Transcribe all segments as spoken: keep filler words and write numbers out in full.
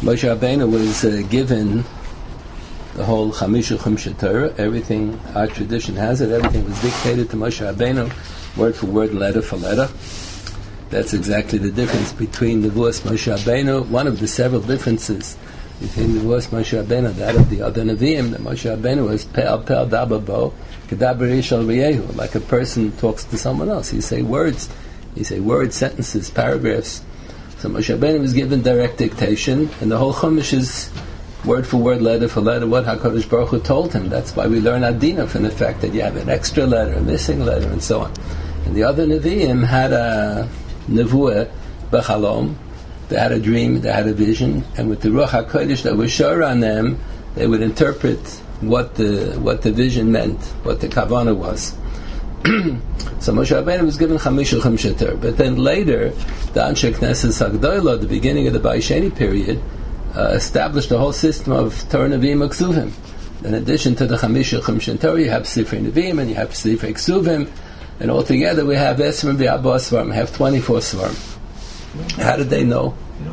Moshe Rabbeinu was uh, given the whole Chamisha Chumsha Torah. Everything, our tradition has it, everything was dictated to Moshe Rabbeinu, word for word, letter for letter. That's exactly the difference between the Nevuos Moshe Rabbeinu. One of the several differences between the Nevuos Moshe Rabbeinu and that of the other Nevi'im, that Moshe Rabbeinu was Pe'al Pe'al Dababo, Kedaber Yishal V'yehu, like a person talks to someone else. You say words, you say words, sentences, paragraphs. So Moshe Rabbeinu was given direct dictation, and the whole Chumash is word for word, letter for letter, what HaKadosh Baruch Hu told him. That's why we learn Adina from the fact that you have an extra letter, a missing letter, and so on. And the other Nevi'im had a Nevuah B'chalom. They had a dream, they had a vision, and with the Ruach HaKodesh that was sure on them, they would interpret what the what the vision meant, what the kavanah was. So Moshe Rabbeinu was given Chamisha Chumsha Torah, but then later, the Anshe Knesset Hagdolah, the beginning of the Baisheni period, uh, established a whole system of Torah Nevi'im Ksuvim. In addition to the Chamisha Chumsha Torah, you have Sifrei Nevi'im and you have Sifrei Ksuvim, and altogether we have Esrim V'Abba Svarim, have twenty-four Svarim. How did they know?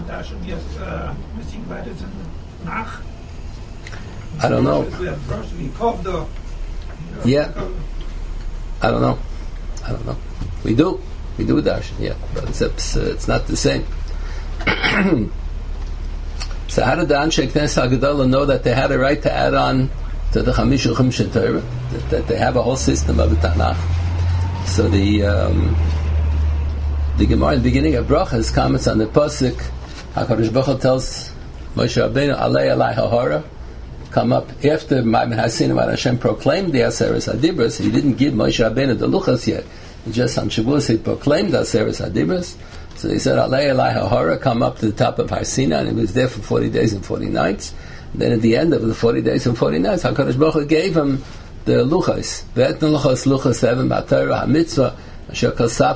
I don't know. Yeah. I don't know. I don't know. We do. We do darshan, yeah. But it's, uh, it's not the same. So how did the Anshe Knesset HaGedolah know that they had a right to add on to the Chamisha Chumsha Torah? That, that they have a whole system of the Tanakh. So the... Um, The Gemara in the beginning of Brachas comments on the pasuk. HaKadosh Baruch Hu tells Moshe Rabbeinu, "Alei alai hahara," come up after Ma'amin Hasinim when Hashem proclaimed the Aseres Hadibros. He didn't give Moshe Rabbeinu the luchas yet. He just on Shavuos he proclaimed the Aseres Hadibros. So he said, "Alei alai hahara," come up to the top of Har Sinai, and he was there for forty days and forty nights. And then at the end of the forty days and forty nights, HaKadosh Baruch Hu gave him the luchas. Ve'etnu luchas luchas seven b'Torah hamitzvah. So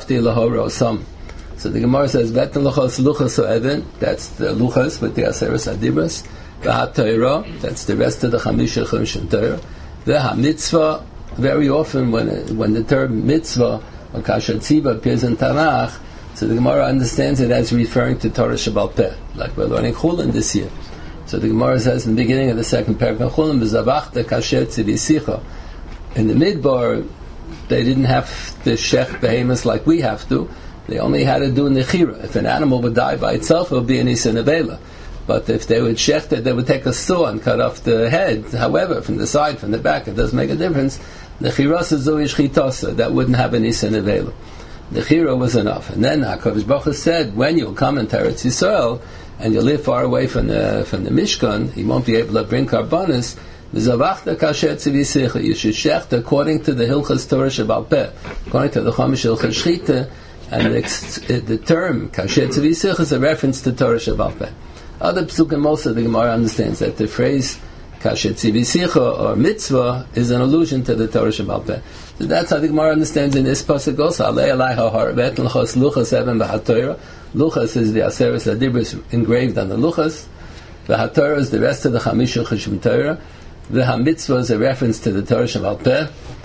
the Gemara says, "Ve'etnu luchos luchos o'evin," that's the luchos with the Aseres Hadibros. V'haTorah, that's the rest of the Chamisha Chumsha Torah. V'hamitzvah, very often when when the term mitzvah or kasher tziva appears in Tanakh, so the Gemara understands it as referring to Torah Shebal Peh, like we're learning Chulin this year. So the Gemara says in the beginning of the second paragraph, Chulin b'zavachta kasher tzivisicha. In the Midbar, they didn't have to shech behemoths like we have to. They only had to do nechira. If an animal would die by itself, it would be an isa nevela. But if they would shech it, they would take a saw and cut off the head. However, from the side, from the back, it doesn't make a difference. Nechirasa zui shchitasa, that wouldn't have an isa nevela. Nechira was enough. And then HaKadosh Baruch Hu said, when you'll come into Eretz Yisrael, and you'll live far away from the, from the Mishkan, you won't be able to bring karbanis. You should shecht according to the Hilchas Torah Shebal Peh, according to the Chumash Hilchas Shchita, and the, the term Kasher Tzivisicha is a reference to Torah Shebal Peh. Other psukim also the Gemara understands that the phrase Kasher Tzivisicha or mitzvah is an allusion to the Torah Shebal Peh. So that's how the Gemara understands in this pasuk also. Alei alai hahar ve'etnu luchos luchos even b'haTorah. Luchos is the Aseres Hadibros engraved on the luchos. B'haTorah is the rest of the Chamisha Chumsha Torah. The HaMitzvah is a reference to the Torah Shebal Peh.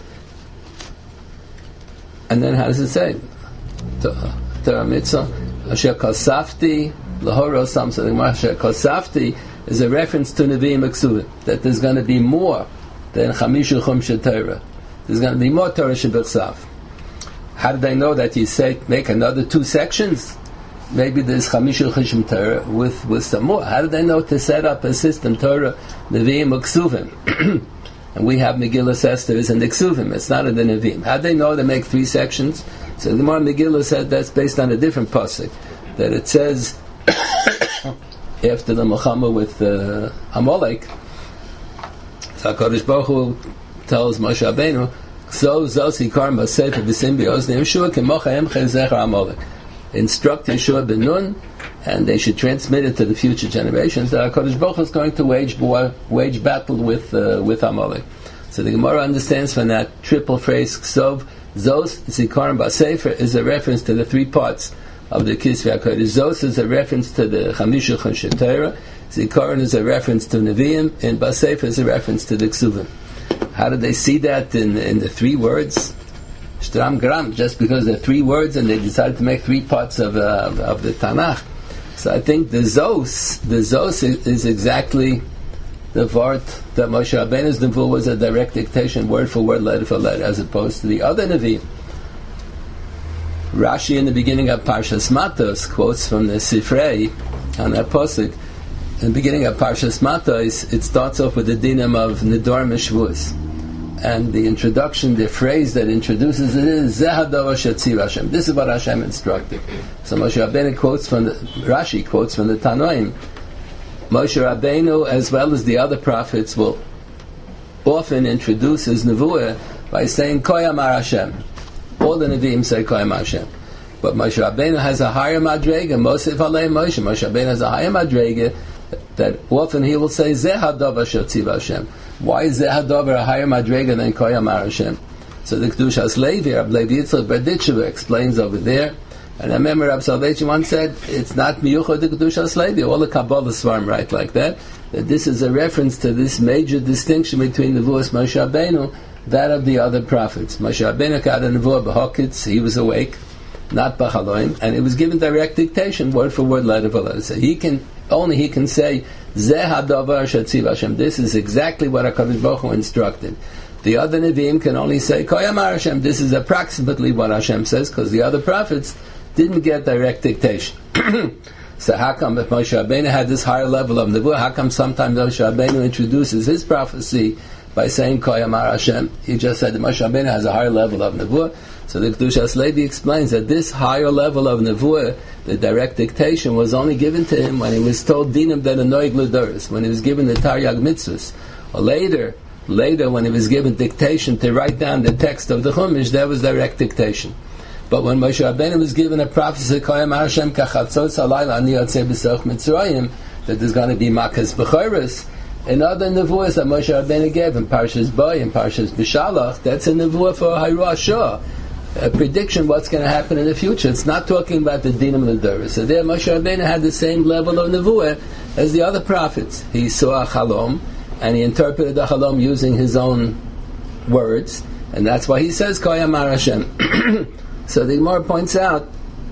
And then how does it say? Torah Mitzvah. Asher Kosafti Lahoro Sam. So the Gemara Asher Kosafti is a reference to Nevi'im Ksuvim. That there's going to be more than Chamisha Chumsha Torah. There's going to be more Torah Shebechsav. How did they know that you say make another two sections? Maybe there's Chamisha Chumsha Torah with, with some more. How did they know to set up a system, Torah, Nevi'im, Ksuvim? And we have Megillah Esther is in the Ksuvim, it's not in the Nevi'im. How did they know to make three sections? So the Gemara Megillah said that's based on a different pasuk. That it says, after the Milchama with uh, Amalek, so HaKadosh Baruch Hu tells Moshe Rabbeinu, So Zosi Karm Basefer B'Sim B'Ozne Yeshua Kemocha Emche Zecher Amalek. Instruct Yeshua ben Nun, and they should transmit it to the future generations, that HaKadosh Baruch Hu is going to wage war, wage battle with uh, with Amalek. So the Gemara understands from that triple phrase, Ksov, Zos, Zikaron, Basefer, is a reference to the three parts of the Kisvei HaKodesh. Zos is a reference to the Chamisha Chumsha Torah, Zikaron is a reference to Nevi'im, and Basefer is a reference to the Ksuvim. How did they see that in, in the three words? Stram Gram, just because they're three words and they decided to make three parts of, uh, of the Tanakh. So I think the Zos, the Zos is, is exactly the Vart that Moshe Rabbeinu's Nevuah was a direct dictation, word for word, letter for letter, as opposed to the other Nevi'im. Rashi in the beginning of Parshas Matos quotes from the Sifrei on that pasuk. In the beginning of Parshas Matos, it starts off with the dinam of Nidor Mishvus, and the introduction, the phrase that introduces it is Zeh hadavar shetzir Hashem. This is what Hashem instructed. So Moshe Rabbeinu quotes from the Rashi quotes from the Tanoim. Moshe Rabbeinu, as well as the other prophets, will often introduce his nevuah by saying Koy Amar Hashem. All the Nevi'im say Koy Amar Hashem. But Moshe Rabbeinu has a higher madrega. Mosif Alei Moshe. Moshe Rabbeinu has a higher madrega that often he will say Zeh hadavar shetzir Hashem. Why is Zeh hadavar a higher madrega than Koy Amar Hashem? So the Kedushas Levi, Rabbi Levi Yitzchak Berditchever explains over there. And I remember Rabbi Soloveitchik once said, it's not miyuchad the Kedushas Levi. All the Kabbalah Svarim write like that. That this is a reference to this major distinction between the Nevuos Moshe Rabbeinu, that of the other prophets. Moshe Rabbeinu got a Nevuah b'Hokitz, he was awake, not b'Chaloim, and it was given direct dictation, word for word, letter for letter. So he can, only he can say, Zeh hadavar shetzir Hashem. This is exactly what HaKadosh Baruch Hu instructed. The other Nevi'im can only say, Koy Amar Hashem. This is approximately what Hashem says, because the other prophets didn't get direct dictation. So how come if Moshe Rabbeinu had this higher level of Nevuah, how come sometimes Moshe Rabbeinu introduces his prophecy by saying Koy Amar Hashem? He just said that Moshe Rabbeinu has a higher level of Nevuah. So the Kedushas Levi explains that this higher level of Nevuah, the direct dictation, was only given to him when he was told Dinam that a Noig L'Doros, when he was given the Taryag Mitzvahs. Or later, later when he was given dictation to write down the text of the Chumash, that was direct dictation. But when Moshe Rabbeinu was given a prophecy, Koy Amar Hashem kachatzos halayla ani yotzei b'soch Mitzrayim, that there's going to be Makas B'choros, and other nevuahs that Moshe Rabbeinu gave in Parshas Boy and Parshas B'Shalach, that's a nevuah for Hayra Shah, a prediction what's going to happen in the future. It's not talking about the Dinam L'Doros. So there Moshe Rabbeinu had the same level of nevuah as the other prophets. He saw a chalom, and he interpreted the chalom using his own words, and that's why he says Koy Amar Hashem. So the Gemara points out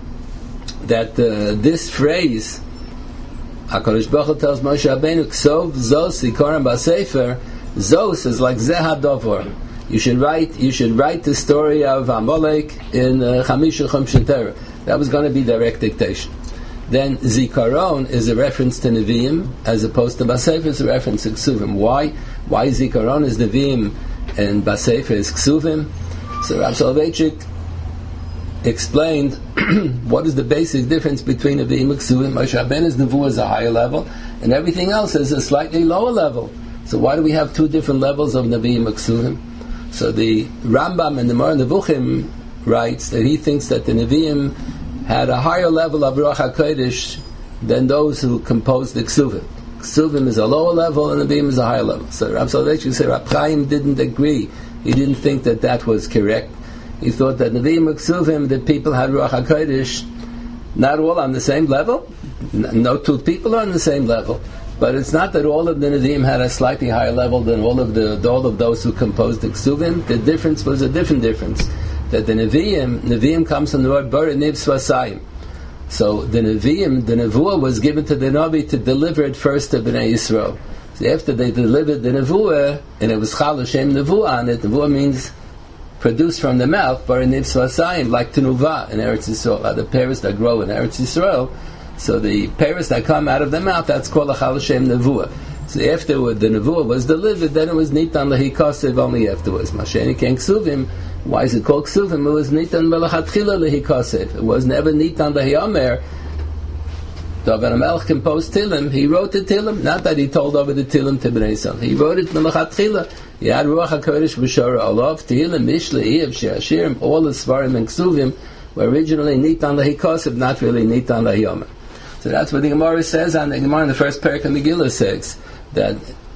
that uh, this phrase, HaKadosh Baruch Hu tells Moshe Rabbeinu, Ksov Zos Ikoram B'Sefer, Zos is like Zeh hadavar. You should write. You should write the story of Amalek in Chamisha Chumshin Torah. That was going to be direct dictation. Then Zikaron is a reference to Nevi'im, as opposed to B'Sefer is a reference to Ksuvim. Why? Why Zikaron is Nevi'im and B'Sefer is Ksuvim? So Rav Soloveitchik explained what is the basic difference between Nevi'im and Ksuvim. Moshe Rabbeinu's Nevuah is a higher level, and everything else is a slightly lower level. So why do we have two different levels of Nevi'im and Ksuvim? So the Rambam in the Moreh Nevuchim writes that he thinks that the Nevi'im had a higher level of Ruach HaKodesh than those who composed the Ksuvim. Ksuvim is a lower level and Nevi'im is a higher level. So Rav Soloveitchik said Rab Chaim didn't agree. He didn't think that that was correct. He thought that Nevi'im and Ksuvim, the people had Ruach HaKodesh, not all on the same level. No two people are on the same level. But it's not that all of the Nevi'im had a slightly higher level than all of the all of those who composed the Ksuvim. The difference was a different difference. That the Nevi'im, Nevi'im comes from the word Bara Niv Svasayim. So the Nevi'im, the Nevuah was given to the Navi to deliver it first to Bnei Yisrael. So after they delivered the Nevuah, and it was Chal Hashem Nevuah on it, Nevuah means produced from the mouth, Bara Niv Svasayim, like Tenuvah in Eretz Yisrael, are the pears that grow in Eretz Yisrael. So the pears that come out of the mouth, that's called a Chal Hashem Nevuah. So afterward, the Nevuah was delivered, then it was Nitan Lehi Kosev only afterwards. Masheni Ken Ksuvim, why is it called Ksuvim? It was Nitan Melachatchila Lehi Kosev. It was never Nitan Lehi Omer. David HaMelech composed Tilim, he wrote the Tilim, not that he told over the Tilim to Bnei Yisrael. He wrote it Melachatchila. He had Ruach HaKodesh B'Shara Olav, Tilim, Mishle, Eiv, She'ashirim, all the Svarim and Ksuvim were originally Nitan Lehi Kosev, not really Nitan Lehi Omer. So that's what the Gemara says, and the Gemara in the first parak of Megillah says that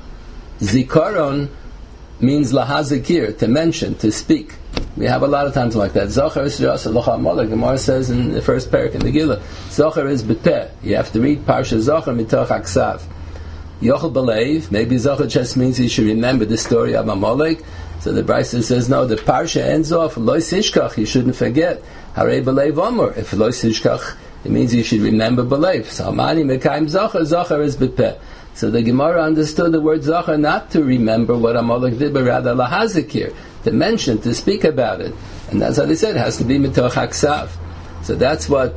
Zikaron means lahazikir, to mention, to speak. We have a lot of times like that. Zohar is just locha mola. Gemara says in the first parak in Megillah, Zohar is beteh. You have to read Parsha Zohar mitoch aksav. Yochel believe, maybe Zohar just means you should remember the story of Amalek. So the Brisa says no. The Parsha ends off lo sishkach. You shouldn't forget. Harei believe Omer. If lo sishkach it means you should remember belief. So Hamani Mekayim Zohar, Zohar is Bepeh. So the Gemara understood the word Zohar not to remember what Amalek did, but rather Lahazikir, to mention, to speak about it. And that's how they said it has to be Mitoch HaKsav. So that's what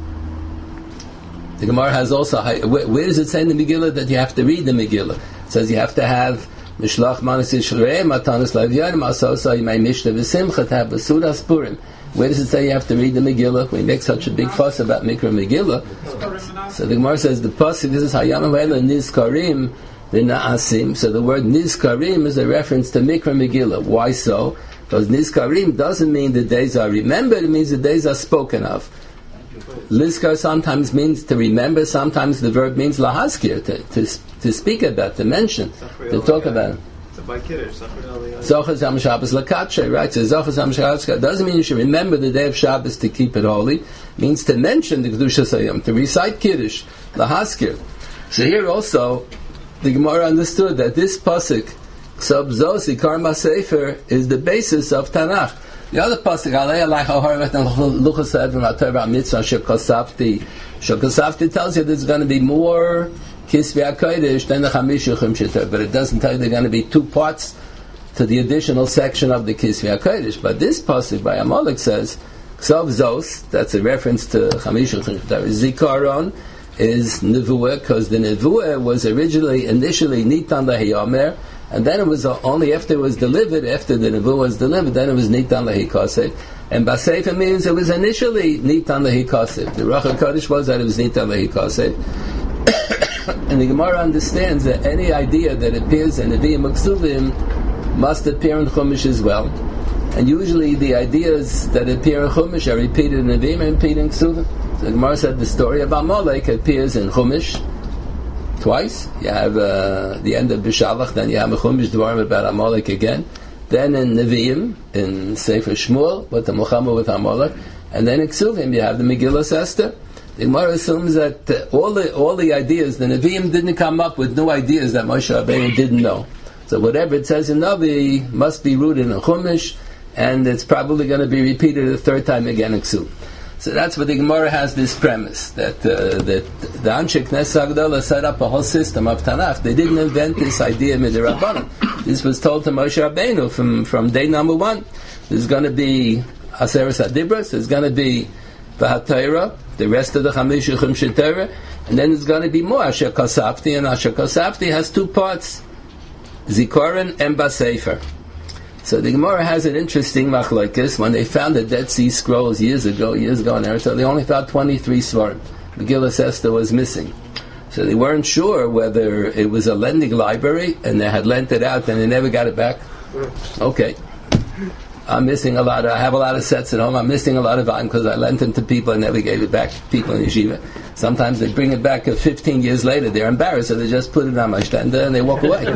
the Gemara has also. Where, where does it say in the Megillah that you have to read the Megillah? It says you have to have Mishlach Manas Yishrei, Matanis Lavyanim, Asosa Yimai Mishnah V'Simcha, to have Basuras Purim. Where does it say you have to read the Megillah? We make such a big fuss about Mikra Megillah. So the Gemara says the pasuk, this is Hayam V'Ela Nizkarim V'Na'asim. So the word Nizkarim is a reference to Mikra Megillah. Why so? Because Nizkarim doesn't mean the days are remembered, it means the days are spoken of. Lizkar sometimes means to remember, sometimes the verb means lahazkir, to, to, to speak about, to mention, to talk about. Zochar Zam Shabbos Lakatshe, right? So Zochar Zam Shabbos doesn't mean you should remember the day of Shabbos to keep it holy. It means to mention the Kedusha Sayam, to recite Kiddush, lahazkir. So here also, the Gemara understood that this pasuk, Ksab Zosi Karma Sefer, is the basis of Tanakh. The other pasuk, Alei Alei Ha'oret Luchas Ha'evim HaTorah Mitzvah Shekosafti. Shekosafti tells you there's going to be more Kisvei HaKodesh than the Chamish Yuchim Sheter, but it doesn't tell you there are going to be two parts to the additional section of the Kisvei HaKodesh. But this pasuk by Amalek says, Ksav Zos, that's a reference to Chamish Yuchim Sheter. Zikaron is Nevuah, because the Nevuah was originally, initially Nitan Lahiyomer, and then it was only after it was delivered, after the Nevuah was delivered, then it was Nitan Lehi Kosev. And Baseifa means it was initially Nitan Lehi Kosev. The Ruach HaKodesh was that it was Nitan Lehi Kosev. And the Gemara understands that any idea that appears in Nevi'im Uksuvim must appear in Chumash as well. And usually the ideas that appear in Chumash are repeated in Nevi'im and repeated in Ksuvim. So the Gemara said the story of Amalek appears in Chumash twice. You have uh, the end of Bishalach, then you have a Chumash Dvarim about Amalek again. Then in Nevi'im, in Sefer Shmuel, with the Muhammad with Amalek. And then in Ksuvim, you have the Megillah Esther. The Gemara assumes that uh, all the all the ideas, the Nevi'im didn't come up with new ideas that Moshe Rabbeinu didn't know. So whatever it says in Navi must be rooted in Chumash, and it's probably going to be repeated a third time again in Ksuvim. So that's what the Gemara has this premise, that uh, that the Anshe Knesset Agdola set up a whole system of Tanakh. They didn't invent this idea midrabanan. This was told to Moshe Rabbeinu from, from day number one. There's going to be Aseres HaDibros, there's going to be V'HaTorah, the rest of the Chamish Yuchim Shetorah, and then there's going to be more Asher Kosafti, and Asher Kosafti has two parts, Zikoron and Basefer. So the Gemara has an interesting machlokes. When they found the Dead Sea Scrolls years ago, years ago in Eretz, they only found twenty-three svarim. Megillah Esther was missing. So they weren't sure whether it was a lending library and they had lent it out and they never got it back. Okay. I'm missing a lot of, I have a lot of sets at home. I'm missing a lot of volume because I lent them to people and never gave it back to people in yeshiva. Sometimes they bring it back fifteen years later. They're embarrassed, so they just put it on my stender and they walk away.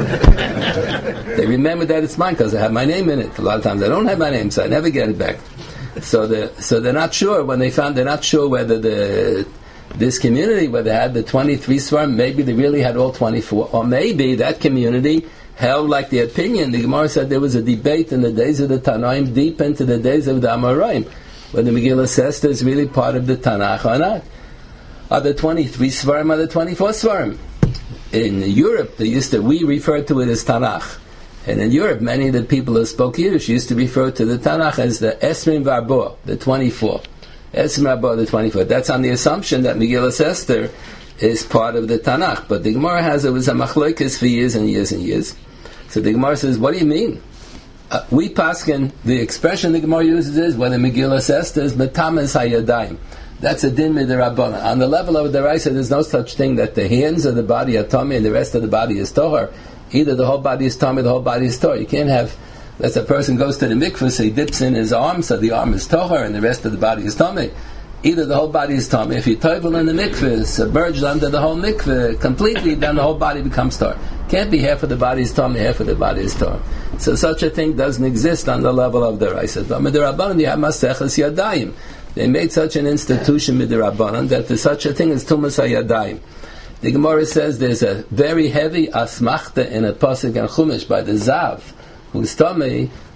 They remember that it's mine because I have my name in it. A lot of times I don't have my name, so I never get it back. So they're, so they're not sure, when they found, they're not sure whether the this community, whether they had the twenty-three svarim, maybe they really had all twenty-four, or maybe that community held like the opinion. The Gemara said there was a debate in the days of the Tanaim, deep into the days of the Amoraim, whether Megillah says is really part of the Tanakh or not. Are the twenty-three svarim, are the twenty-four svarim? In Europe, they used to, we refer to it as Tanakh. And in Europe, many of the people who spoke Yiddish used to refer to the Tanakh as the Esrim V'Arbor, the twenty-four. Esrim V'Arbor, the twenty-four. That's on the assumption that Megillah Esther is part of the Tanakh. But the Gemara has, it was a machlokes for years and years and years. So the Gemara says, what do you mean? Uh, we paskin, the expression the Gemara uses is whether Megillah Esther is Metames HaYadayim. That's a din midirabbanan. On the level of the Raisa, there's no such thing that the hands of the body are tummy and the rest of the body is tohar. Either the whole body is tummy, the whole body is tohar. You can't have, that's a person goes to the mikveh, so he dips in his arm, so the arm is tohar and the rest of the body is tummy. Either the whole body is tummy. If you toivel in the mikveh, submerged under the whole mikveh completely, then the whole body becomes tohar. Can't be half of the body is tummy, half of the body is tohar. So such a thing doesn't exist on the level of the Raisa. But midirabbanan, you have maseches yadayim. They made such an institution midirabbanan that there's such a thing as tumas hayadayim. The Gemara says there's a very heavy asmachta in a pasuk and chumash by the Zav, whose tummy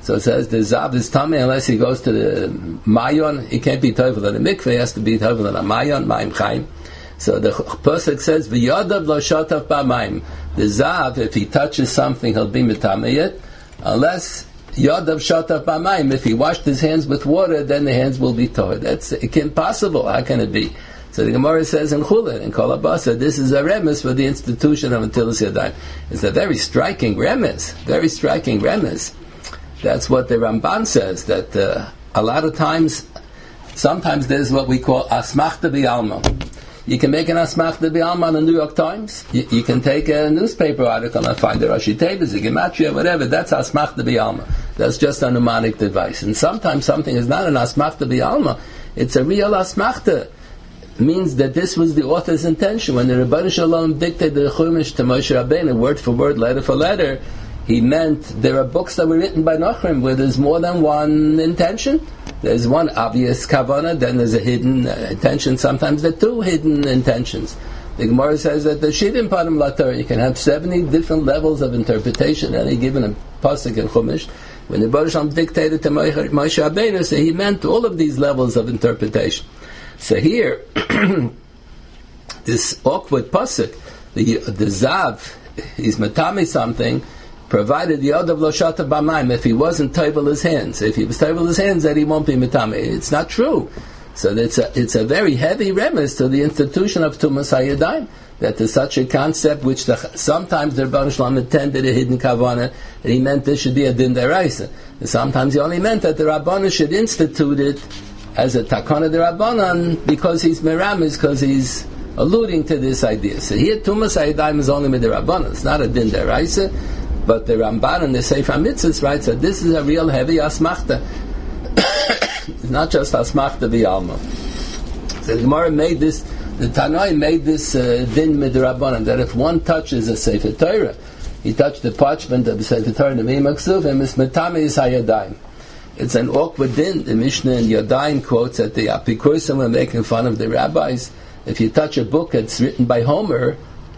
So it says the Zav is Tameh unless he goes to the Mayon. He can't be Tovel in a mikveh, he has to be Tovel in a Mayon, Mayim Chaim. So the Pasuk says, V'yadav lo shotav b'mayim. The Zav, if he touches something, he'll be Metameh, unless Yadav shotav b'mayim. If he washed his hands with water, then the hands will be Tohed. That's impossible. How can it be? So the Gemara says in Chulin, in Kol Abasa, this is a remes for the institution of Netilas Yadayim. It's a very striking remes, very striking remes. That's what the Ramban says, that uh, a lot of times, sometimes there's what we call asmachta b'alma. You can make an asmachta b'alma on the New York Times. You, you can take a newspaper article and find the Rashi Tevis, a Gematria, whatever. That's asmachta b'alma. That's just a mnemonic device. And sometimes something is not an asmachta b'alma. It's a real asmachta. Means that this was the author's intention. When the Rebbeinu Shalom dictated the Chumash to Moshe Rabbeinu, word for word, letter for letter, he meant there are books that were written by Nachrim where there's more than one intention. There's one obvious kavanah, then there's a hidden uh, intention. Sometimes there are two hidden intentions. The Gemara says that the Shivim Panim Lator, you can have seventy different levels of interpretation, any given a pasuk in Chumash. When the Rebbeinu Shalom dictated to Moshe Rabbeinu, so he meant all of these levels of interpretation. So here, this awkward pasuk, the, the Zav, he's matame something, provided the Yodav lo shatav b'mayim, if he wasn't tovel his hands. If he was tovel his hands, then he won't be matame. It's not true. So it's a, it's a very heavy remes to the institution of Tumas HaYadayim, that there's such a concept which the, sometimes the Rebbeinu Shalom intended a hidden kavanah, and he meant this should be a din deraisa. And sometimes he only meant that the Rabbanah should institute it as a takana de Rabbanan because he's meramis, because he's alluding to this idea. So here Tumas HaYadayim is only with the Rabbanan. It's not a din deraisa. But the Ramban and the Sefer HaMitzvos writes that this is a real heavy asmachta. It's not just asmachta b'alma. So the Gemara made this, the Tanai made this uh, din midrabanan, that if one touches a Sefer Torah, he touched the parchment of the Sefer Torah, the Meim Aksuvim, is metame is hayadayim. It's an awkward din. The Mishnah in Yadayim quotes that the Apikurim were making fun of the rabbis. If you touch a book that's written by Homer,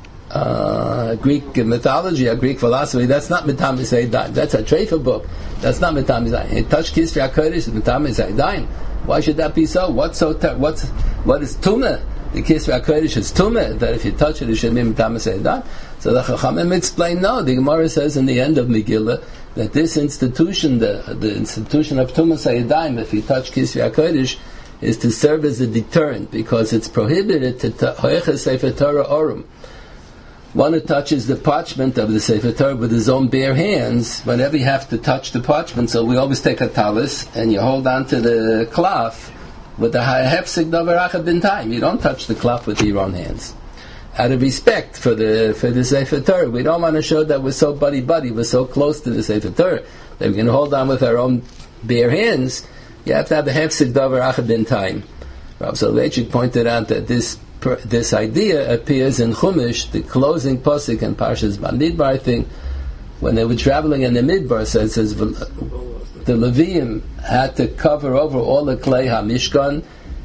Uh, Greek mythology, a Greek philosophy, that's not Mitamis Haydayim. That's a Treifa book. That's not Mitamis Haydayim. It touched Kisri HaKodesh, Mitamis Haydayim. Why should that be so? What's so? Ter- what's what is Tumah? The Kisri HaKodesh is Tumah. That if you touch it, it should be Mitamis Haydayim. So the Chachamim explain no. The Gemara says in the end of Megillah that this institution, the the institution of Tumas Haydayim, if you touch Kisri HaKodesh, is to serve as a deterrent because it's prohibited to Hoeches Sefer Torah Orum. One who touches the parchment of the Sefer Torah with his own bare hands, whenever you have to touch the parchment, so we always take a talis and you hold on to the cloth with the hefsek davarachad bin time. You don't touch the cloth with your own hands. Out of respect for the for the Sefer Torah, we don't want to show that we're so buddy buddy, we're so close to the Sefer Torah that we can hold on with our own bare hands. You have to have the hefsek davarachad bin time. Rav Soloveitchik pointed out that this this idea appears in Chumash, the closing pasuk in Parshas Bamidbar, I think, when they were traveling in the Midbar, so it says the Leviim had to cover over all the clay HaMishkan.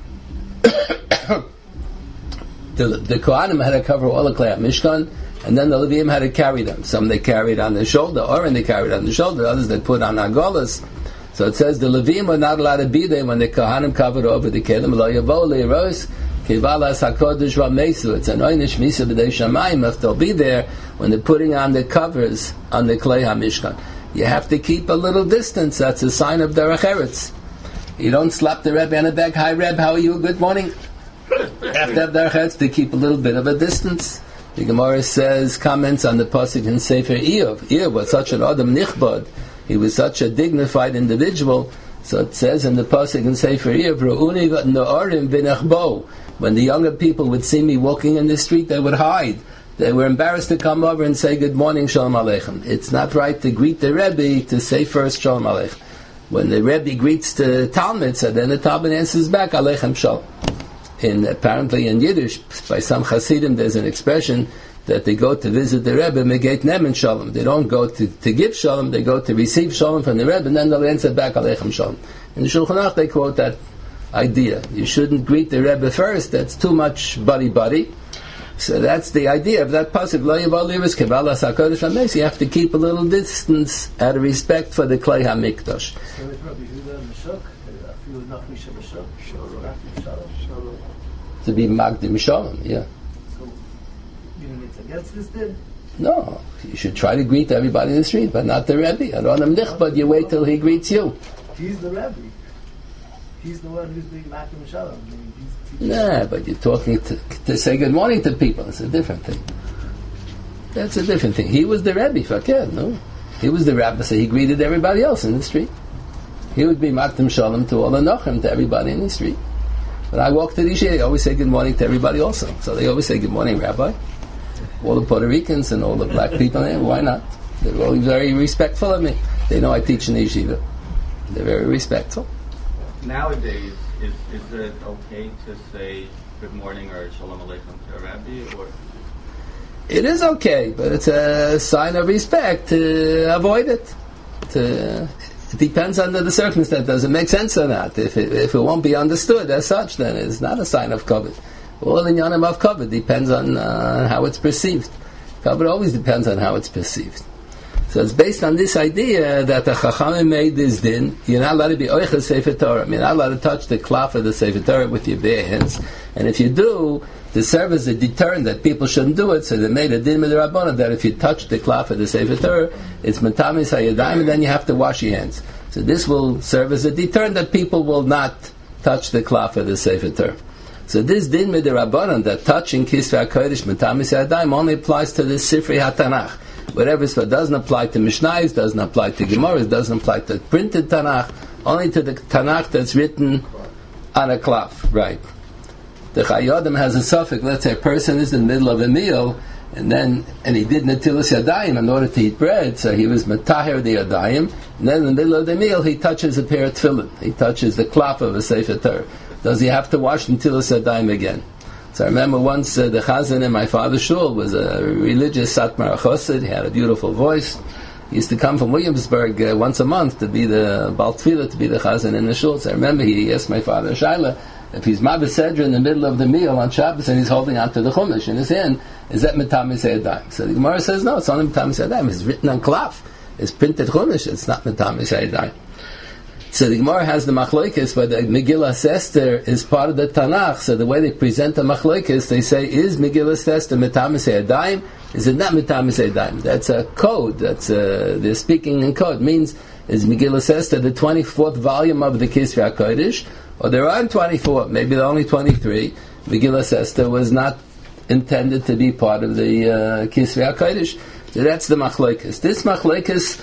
the, the Kohanim had to cover all the clay HaMishkan, and then the Leviim had to carry them. Some they carried on their shoulder, or and they carried on the shoulder, others they put on Agolas. So it says the Leviim were not allowed to be there when the Kohanim covered over the Kelim, Lo Yavo Leiros, Kivalas HaKodesh V'Mesu. It's an Oynish Misa B'dei Shamayim if they'll be there when they're putting on the covers on the Klei HaMishkan. You have to keep a little distance. That's a sign of Derech Eretz. You don't slap the Rebbe on the back. Hi Rebbe, how are you? Good morning. You have to have Derech Eretz to keep a little bit of a distance. The Gemara says, comments on the pasuk in Sefer Iyov. Iyov was such an Adam Nichbad. He was such a dignified individual. So it says in the pasuk in Sefer Iyov, Ru'uni v'na'arim v'nechbo. When the younger people would see me walking in the street, they would hide. They were embarrassed to come over and say, good morning, Shalom Aleichem. It's not right to greet the Rebbe to say first, Shalom Aleichem. When the Rebbe greets the Talmud, so then the Talmud answers back, Aleichem Shalom. In, apparently in Yiddish, by some Hasidim, there's an expression that they go to visit the Rebbe, Megeit Nemen Shalom. They don't go to, to give Shalom, they go to receive Shalom from the Rebbe, and then they'll answer back, Aleichem Shalom. In the Shulchan Aruch, they quote that idea. You shouldn't greet the Rebbe first, that's too much buddy-buddy. So that's the idea of that pasuk. Lo yavol liris kevalas hakodesh hameis. You have to keep a little distance out of respect for the klei hamikdash. To be magdim shalom, yeah. So, you mean it's against this then? No, you should try to greet everybody in the street, but not the Rebbe. Aronam nichbad, you wait till he greets you. He's the Rebbe. He's the one who's being magdim shalom. I mean, he's Nah, but you're talking to, to say good morning to people. It's a different thing. That's a different thing. He was the Rebbe, fakir, no? He was the Rabbi, so he greeted everybody else in the street. He would be magdim shalom to all the nochim, to everybody in the street. When I walk to the yeshiva, they always say good morning to everybody also. So they always say good morning, Rabbi. All the Puerto Ricans and all the black people there, why not? They're always very respectful of me. They know I teach in the yeshiva. They're very respectful. Nowadays, is is it okay to say good morning or shalom aleichem to a rabbi? Or? It is okay, but it's a sign of respect to avoid it. To, it depends on the, the circumstance. Does it make sense or not? If it, if it won't be understood as such, then it's not a sign of kavod. All in yanim of kavod depends on uh, how it's perceived. Kavod always depends on how it's perceived. So it's based on this idea that the Chachamim made this din. You're not allowed to be oiches Sefer Torah. You're not allowed to touch the klaf of the Sefer Torah with your bare hands. And if you do, to serve as a deterrent that people shouldn't do it, so they made a din with the Rabbanah that if you touch the klaf of the Sefer Torah, it's matamis hayadayim, and then you have to wash your hands. So this will serve as a deterrent that people will not touch the klaf of the Sefer Torah. So this din with the Rabbanah that touching Kisvei HaKodesh matamis hayadayim only applies to the Sifrei HaTanach. Whatever it doesn't apply to Mishnayos, doesn't apply to Gemaras, doesn't apply to printed Tanakh, only to the Tanakh that's written on a klaf, right? The Chayyim has a suffix. Let's say a person is in the middle of a meal, and then and he did Netilas Yadayim in order to eat bread, so he was Mataher the Yadayim, and then in the middle of the meal he touches a pair of tefillin, he touches the klaf of a Sefer Torah. Does he have to wash Netilas Yadayim again? So I remember once uh, the Chazan in my father's shul was a religious Satmar Chosid. He had a beautiful voice. He used to come from Williamsburg uh, once a month to be the Baal Tefillah, to be the Chazan in the shul. So I remember he asked my father, Shaila, if he's Mabes Sedra in the middle of the meal on Shabbos and he's holding onto the Chumash in his hand, is that Metamis Hayadayim? So the Gemara says, no, it's only Metamis Hayadayim. It's written on klaf. It's printed Chumash. It's not Metamis Hayadayim. So the Gemara has the machlokes, but the Megillah Esther is part of the Tanakh. So the way they present the machlokes, they say, is Megillah Esther metamis hayadayim? Is it not metamis hayadayim? That's a code. That's a, they're speaking in code. It means, is Megillah Esther the twenty-fourth volume of the Kisvei HaKodesh? Or there aren't twenty-four, maybe there are only twenty-three. Megillah Esther was not intended to be part of the uh, Kisvei HaKodesh. So that's the machlokes. This machlokes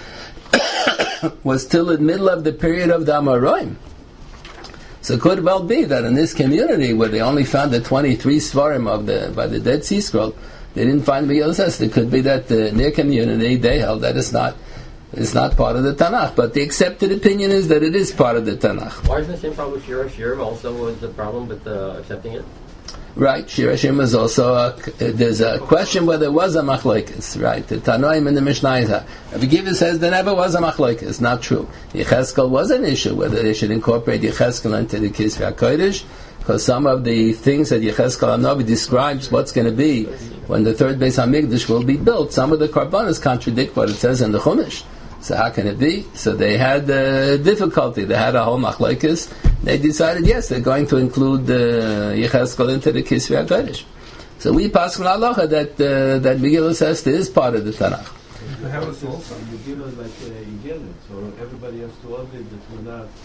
was till the middle of the period of the Amoraim. So it could well be that in this community where they only found the twenty-three Svarim of the by the Dead Sea Scroll, they didn't find Megillah Esther. It could be that uh, in their community they held that it's not it's not part of the Tanakh. But the accepted opinion is that it is part of the Tanakh. Why isn't the same problem with Shira? Shira also was the problem with uh, accepting it? Right, Shir Hashem is also a, there's a question whether there was a machlokes, right? The Tanoim in the Mishnah, Rabbi Giva says there never was a machlokes. Not true. Yechezkel was an issue whether they should incorporate Yechezkel into the Kisvei HaKodesh, because some of the things that Yechezkel HaNavi describes what's going to be when the third Beis HaMikdash will be built, some of the Karbanos contradict what it says in the Chumash. So how can it be? So they had uh, difficulty. They had a whole machlokes. They decided, yes, they're going to include uh, Yechezkel into the Kisvei HaKodesh. So we pass from halacha that uh, that Megillah Esther is part of the Tanakh. The house also Megillah like Megillah, so everybody has to love it that we're not.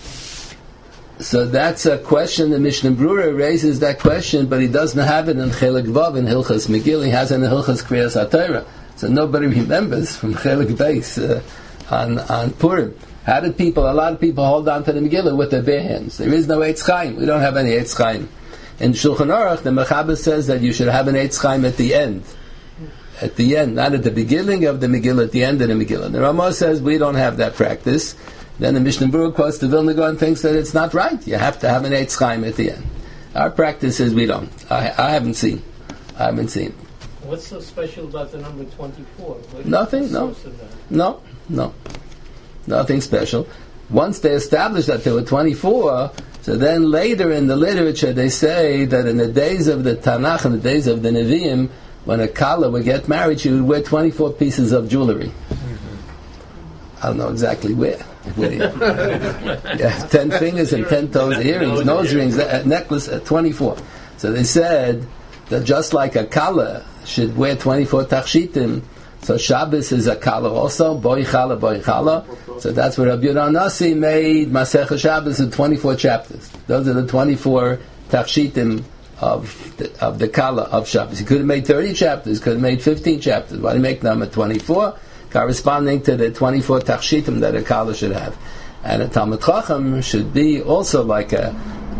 So that's a question. The Mishnah Brura raises that question, but he doesn't have it in Chelik Vav in Hilchas Megillah. He has it in Hilchas Kriyas HaTorah. So nobody remembers from Chelik Beis uh, on on Purim. How did people, a lot of people hold on to the Megillah with their bare hands? There is no Eitz Chaim. We don't have any Eitz Chaim. In Shulchan Aruch, the Mechaber says that you should have an Eitz Chaim at the end. At the end, not at the beginning of the Megillah, at the end of the Megillah. The Ramah says we don't have that practice. Then the Mishnah Berurah quotes the Vilna Gaon and thinks that it's not right. You have to have an Eitz Chaim at the end. Our practice is we don't. I, I haven't seen. I haven't seen. What's so special about the number twenty-four? Nothing, no. No, no. Nothing special. Once they established that there were twenty-four, so then later in the literature they say that in the days of the Tanakh and the days of the Nevi'im, when a Kala would get married, she would wear twenty-four pieces of jewelry. I don't know exactly where. where yeah, ten fingers and ten toes, earrings, nose rings, a necklace, uh, twenty-four. So they said that just like a Kala should wear twenty-four tachshitim, so Shabbos is a Kala also, boy Chala, boy Chala. So that's what Rabbi Yehuda Nasi made Masechah Shabbos in twenty-four chapters. Those are the twenty-four tachshitim of the, of the Kala of Shabbos. He could have made thirty chapters, could have made fifteen chapters. Why do you make number twenty-four? Corresponding to the twenty-four tachshitim that a Kala should have. And a Talmud Chacham should be also like a,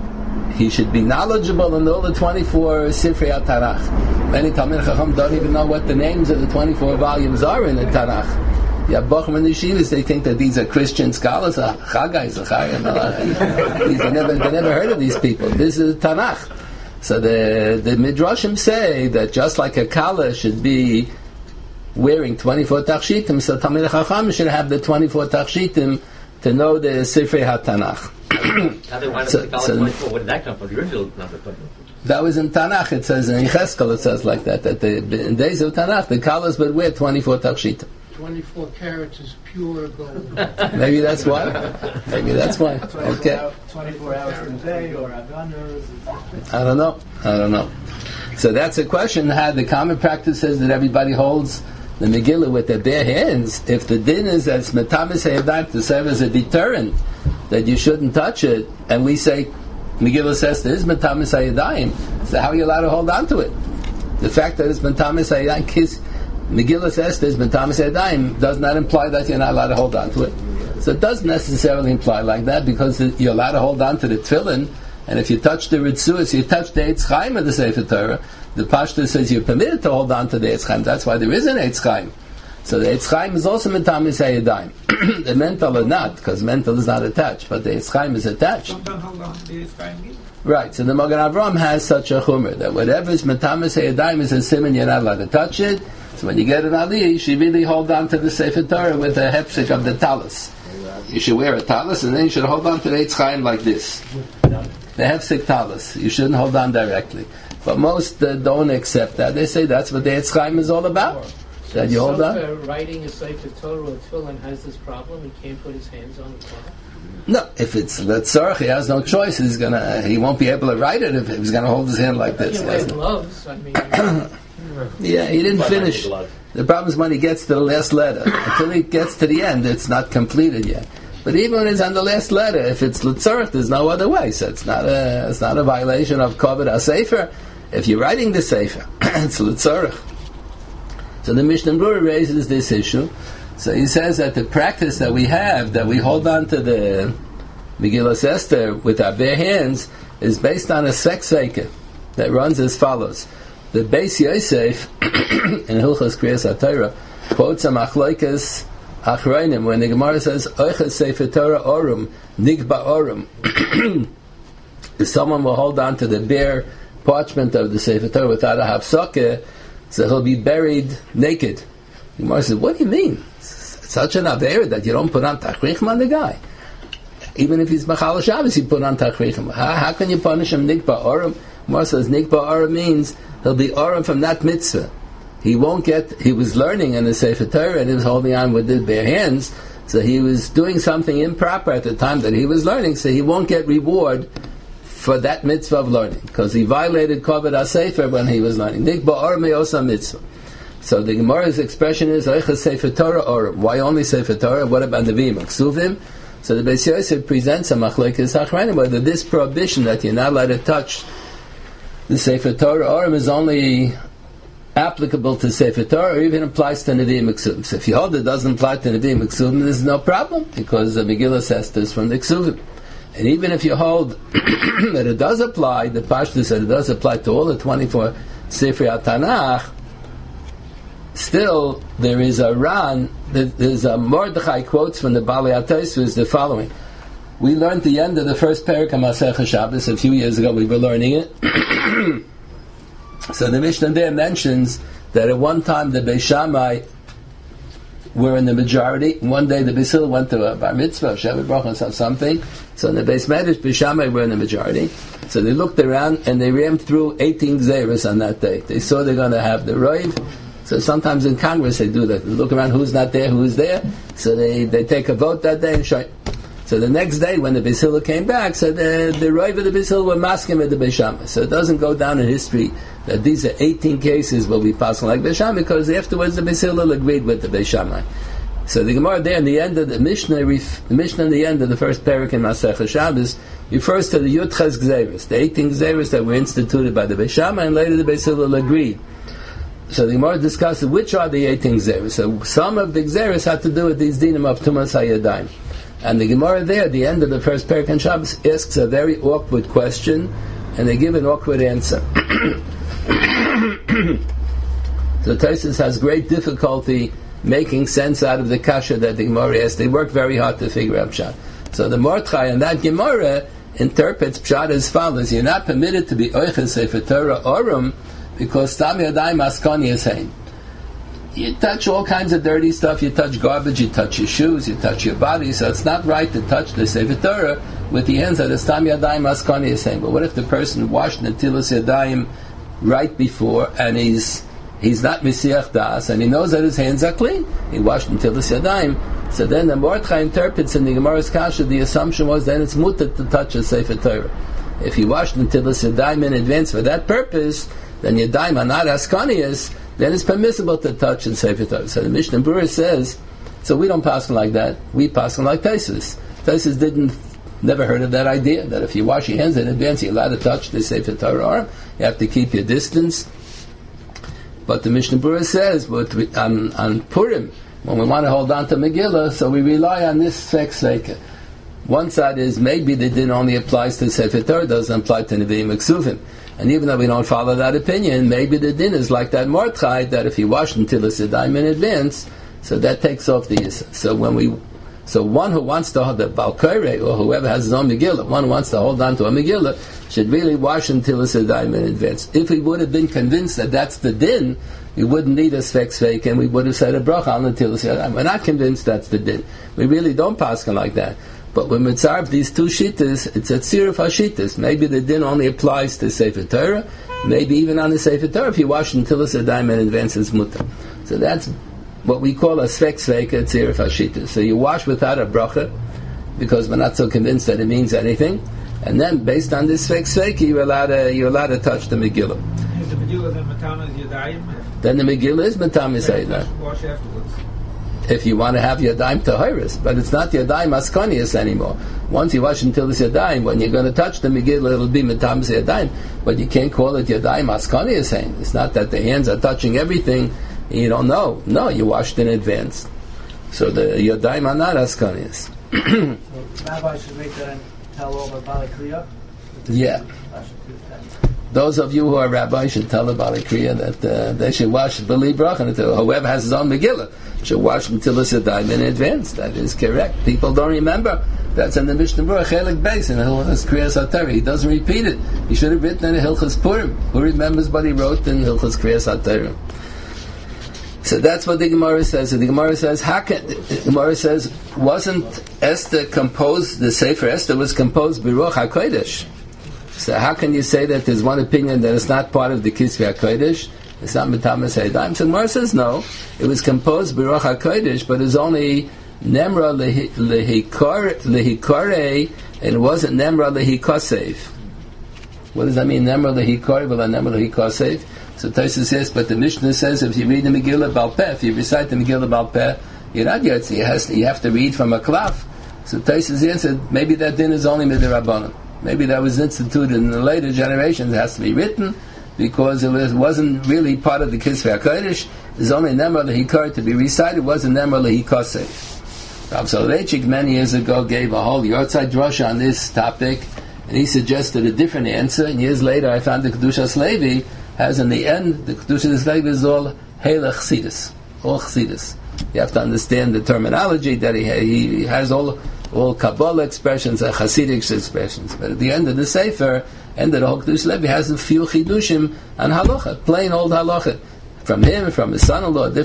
he should be knowledgeable in all the twenty-four Sifrei HaTanakh. Many Talmud Chacham don't even know what the names of the twenty-four volumes are in the Tanakh. Yeah, Bochum and Yeshivas, they think that these are Christian scholars, Chagai, Zachariah, they never, they never heard of these people. This is Tanakh. So the, the Midrashim say that just like a Kala should be wearing twenty-four tachshitim, so Talmid Chacham should have the twenty-four tachshitim to know the Sifrei HaTanakh. How they wanted So- to call it so- twenty-four? Where did that come from? The original number twenty-four. That was in Tanakh. It says in Yecheskel, it says like that, that the, in days of Tanakh, the Kalas would wear twenty-four tachshitim. twenty-four carats is pure gold. Maybe that's why. Maybe that's why. twenty-four Okay. hour- twenty-four hours in a day, or Aganos. I don't know. I don't know. So that's a question. How the common practice says that everybody holds the Megillah with their bare hands. If the din is as metamis hayadayim to serve as a deterrent that you shouldn't touch it, and we say Megillah says there is metamis hayadayim, so how are you allowed to hold on to it? The fact that it's metamis hayadayim, kiss Megillah says there's metamis hayadayim, does not imply that you're not allowed to hold on to it. So it doesn't necessarily imply like that, because you're allowed to hold on to the tefillin. And if you touch the Ritzuas, you touch the Eitz Chaim of the Sefer Torah, the Pashto says you're permitted to hold on to the Eitz Chaim. That's why there is an Eitz Chaim. So the Eitz Chaim is also Metamis HaYadayim. The mental are not, because mental is not attached, but the Eitz Chaim is attached. Right, so the Magen Avraham has such a chumrah, that whatever is Metamis HaYadayim is a simon, you're not allowed to touch it. So when you get an Aliyah, you should really hold on to the Sefer Torah with a hepsik of the talis. You should wear a talis, and then you should hold on to the Eitz Chaim like this. The hefsek talis. You shouldn't hold on directly. But most uh, don't accept that. They say that's what the Eitz Chaim is all about. That you hold on. So, uh, writing a Sefer Torah or Tefillin has this problem. He can't put his hands on the Torah. No, if it's letzarch, he has no choice. He's gonna. Uh, he won't be able to write it if he's gonna hold his hand like this. You He wear hasn't- gloves. I mean, Yeah, he didn't finish. The problem is when he gets to the last letter. Until he gets to the end, it's not completed yet. But even when it's on the last letter, if it's Litzarech, there's no other way. So it's not a, it's not a violation of Koved HaSefer. If you're writing the Sefer, it's Litzarech. So the Mishnah Berurah raises this issue. So he says that the practice that we have, that we hold on to the Megillas Esther with our bare hands, is based on a sekseke that runs as follows. The Beis Yosef, in Hilchos Kriyas HaTorah, quotes a Machlokes Achronim, when the Gemara says, Oiches Sefer Torah Orum, Nigba Orum. If someone will hold on to the bare parchment of the Sefer Torah without a hafsakeh, so he'll be buried naked. The Gemara says, what do you mean? It's such an aver that you don't put on tachrichim on the guy. Even if he's Machal Shabbos, you put on tachrichim. How, how can you punish him Nigba Orum? The Gemara says, Nigba Orum means he'll be Orum from that mitzvah. He won't get, he was learning in the Sefer Torah and he was holding on with his bare hands, so he was doing something improper at the time that he was learning, so he won't get reward for that mitzvah of learning, because he violated Koved HaSefer when he was learning. Nik ba'or me'osa mitzvah. So the Gemara's expression is, Oiches Sefer Torah Orim. Why only Sefer Torah? What about Nevi'im and Ksuvim? So the Beis Yosef presents a Machlokes Achronim, whether this prohibition that you're not allowed to touch the Sefer Torah Orim is only applicable to Sefer Torah, or even applies to Nevi'im and Ksuvim. So if you hold it doesn't apply to Nevi'im and Ksuvim, there's no problem, because the Megillah says this from the Ksuvim. And even if you hold that it does apply, the Pashtus said it does apply to all the twenty-four Sifrei HaTanakh, still there is a Ran, there's a Mordechai quotes from the Balei HaTosfos the following. We learned the end of the first parak of Masechah Shabbos a few years ago, we were learning it. So the Mishnah there mentions that at one time the Beis Shammai were in the majority. One day the Beis Hillel went to a bar mitzvah, Shabbat Brachos or something. So in the Beis Medrash, Beis Shammai were in the majority. So they looked around and they ran through eighteen Gzeros on that day. They saw they're going to have the Roiv. So sometimes in Congress they do that. They look around who's not there, who's there. So they, they take a vote that day and show. So the next day when the Beis Hillel came back, so the, the Roiv of the Beis Hillel were masking at the Beis Shammai. So it doesn't go down in history that these are eighteen cases where we pass like Beis Shammai, because afterwards the Beis Hillel agreed with the Beis Shammai. So the Gemara there in the end of the Mishnah, the Mishnah in the end of the first parak in Masechah Shabbos refers to the Yud Ches Gzeros, the eighteen Gzeros that were instituted by the Beis Shammai, and later the Beis Hillel agreed. So the Gemara discusses which are the eighteen Gzeros. So some of the Gzeros had to do with these dinim of Tumas HaYadayim. And the Gemara there, at the end of the first parak in Shabbos, asks a very awkward question, and they give an awkward answer. So Tosfos has great difficulty making sense out of the kasha that the Gemara asked. They work very hard to figure out pshat. So the Mordechai in that Gemara interprets pshat as follows: you're not permitted to be oiches sefer Torah orum because tam yadayim askani yasein. You touch all kinds of dirty stuff. You touch garbage. You touch your shoes. You touch your body. So it's not right to touch the sefer Torah with the hands that is tam yadayim askani yasein. But what if the person washed netilas yadayim right before and he's He's not Mesiach Das, and he knows that his hands are clean. He washed until the Yadayim. So then the Mordechai interprets in the Gemara's Kasha, the assumption was then it's mutter to touch a Sefer Torah. If he washed until the Yadayim in advance for that purpose, then Yadayim are not Askanias, then it's permissible to touch in Sefer Torah. So the Mishnah Berurah says, so we don't pass like that. We pass like Tosfos. Tosfos didn't, never heard of that idea, that if you wash your hands in advance, you're allowed to touch the Sefer Torah arm. You have to keep your distance. But the Mishnah Berurah says, but we, on, on Purim, when we want to hold on to Megillah, so we rely on this Svek. One side is maybe the din only applies to Sefer Torah, doesn't apply to Nevi'im Ksuvim. And even though we don't follow that opinion, maybe the din is like that Mordechai, that if you wash until the Yadayim in advance, so that takes off the Yisra. So when we, so one who wants to hold the Balkore, or whoever has his own Megillah, one who wants to hold on to a Megillah, should really wash until the Yadayim in advance. If we would have been convinced that that's the din, we wouldn't need a Svek Sveik, and we would have said a bracha until the Yadayim. We're not convinced that's the din. We really don't paskin like that. But when we tzarv these two shittas, it's a tziruf hashittas. Maybe the din only applies to Sefer Torah. Maybe even on the Sefer Torah, if you wash until the Yadayim in advance, it's mutter. So that's what we call a Svek Sveik, a tziruf hashittas. So you wash without a bracha, because we're not so convinced that it means anything. And then, based on this Svek Sveik, you're allowed to, you're allowed to touch the Megillah. Is the Megillah then Matama Yadayim? Then the Megillah is Matama Yadayim. Wash afterwards. If you want to have Yadayim Tahiris, but it's not Yadayim Askanias anymore. Once you wash until it's Yadayim, when you're going to touch the Megillah, it'll be Matama Yadayim. But you can't call it Yadayim Askanias hand. It's not that the hands are touching everything, and you don't know. No, you washed in advance. So the Yadayim are not Askanias. So Rabbi should make that and tell all the Bali Kriya? Yeah. Those of you who are rabbis should tell the Bali Kriya that uh, they should wash B'li Bracha, and whoever has his own Megillah should wash until it's Yadayim in advance. That is correct. People don't remember. That's in the Mishnah Berurah, Chelik Beis, in Hilchos Kriyas HaTorah. He doesn't repeat it. He should have written in Hilchos Purim. Who remembers what he wrote in Hilchos Kriyas HaTorah? So that's what the Gemara says. So the Gemara says, how can, the Gemara says, wasn't Esther composed, the Sefer Esther was composed B'Ruach HaKodesh. So how can you say that there's one opinion that it's not part of the Kisvei HaKodesh? It's not Metamas Hayadayim. So the Gemara says, no, it was composed B'Ruach HaKodesh, but it's only Nemra Lehikare, and it wasn't Nemra Lehikosev. What does that mean? Nemra Lehikare, but Nemra Lehikosev? So Tosfos says, but the Mishnah says if you read the Megillah Baal Peh, if you recite the Megillah Baal Peh, you're not Yotzi. You, has to, you have to read from a klaf. So Tosfos answered, maybe that din is only Midirabbanan. Maybe that was instituted in the later generations. It has to be written because it was, wasn't really part of the Kisvei HaKodesh. There's only Nemra Lehikar to be recited. It wasn't Nemra Lehikoseh. Rav Soloveitchik many years ago gave a whole Yortzeit drasha on this topic, and he suggested a different answer. And years later, I found the Kedushas Levi has in the end, the Kedushas Levi is all Heilach Chassidus, all Chassidus. You have to understand the terminology that he, he has all all Kabbalah expressions and Hasidic expressions. But at the end of the Sefer, end of the whole Kedushas Levi has a few Chidushim on Halacha, plain old Halacha. From him, from his son-in-law, different.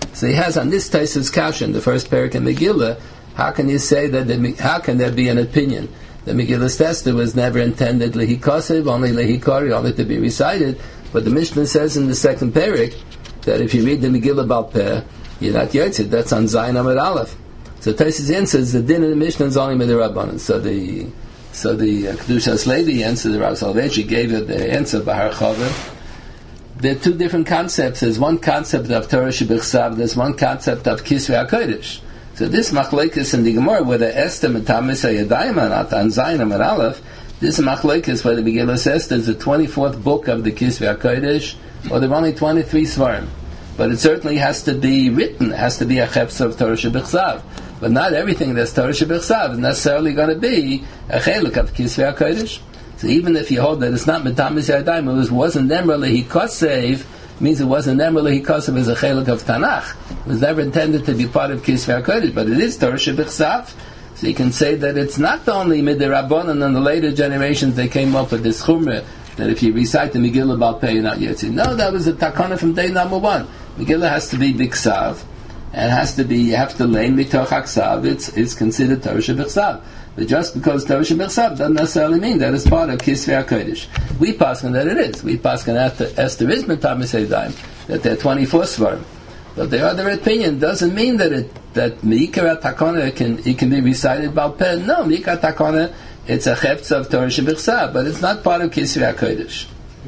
So he has on this Taisus Kasha in the first parak in Megillah. How can you say that? The, how can there be an opinion? The Megillah's Tester was never intended lehikosev, only lehikari, only to be recited. But the Mishnah says in the second parak that if you read the Megillah Bal Peh, you're not yotzid. That's on Zayin Amud Aleph. So Taisus answers the din of the Mishnah is only midrabanan. So the so the uh, Kedushas Levi answer, the Rav Soloveitchik gave it the answer Bahar Chava. There are two different concepts. There's one concept of Torah Shebichsav. There's one concept of Kisvei HaKodesh. So this machlekes in the Gemara, whether Esther metamis hayadayim or not on Zayin Amud Aleph, this machlekes whether Megillah Esther is the twenty-fourth book of the Kisvei HaKodesh, or there are only twenty-three svarim. But it certainly has to be written. It has to be a chepsa of Torah Shebichsav. But not everything that's Torah Shebichsav is necessarily going to be a chelik of Kisvei HaKodesh. So even if you hold that it's not metamis hayadayim, it wasn't nemra lehikosev, means it wasn't nemra lehikosev as a chelik of Tanakh. It was never intended to be part of Kisvei HaKodesh, but it is Torah Shebichsav. So you can say that it's not only midrabanan and the later generations they came up with this chumrah that if you recite the Megillah Bal Peh you're not yotzid. No, that was a takana from day number one. Megillah has to be biksav, and has to be, you have to learn mitoch haksav. It's it's considered Torah Shebichsav. But just because Torah Shebichsav doesn't necessarily mean that it's part of Kisvei HaKodesh. We paskin that it is. We paskin that Esther is metamis hayadayim, that there are twenty-four svarim. But the other opinion doesn't mean that it that Meikar Takana can it can be recited Bal Peh. No, Meikar Takana, it's a cheptz of Torah Shebichsav, but it's not part of Kisvei HaKodesh.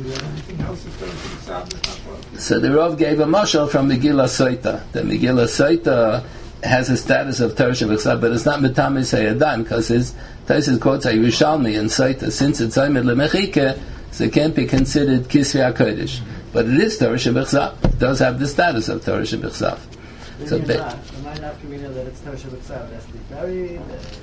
So the Rav gave a mashal from Megillah Soita. The Megillah Soita has a status of Torah Shebichsav, but it's not metamis hayadayim because his Taisus quotes a Yerushalmi in Soita. Since it's Zaymed Lemechike, so it can't be considered Kisvei HaKodesh. But it is Torah Shebichsav. It does have the status of Torah Shebichsav. So, be- not, am I not familiar that it's Torah Shebichsav? It has to be buried.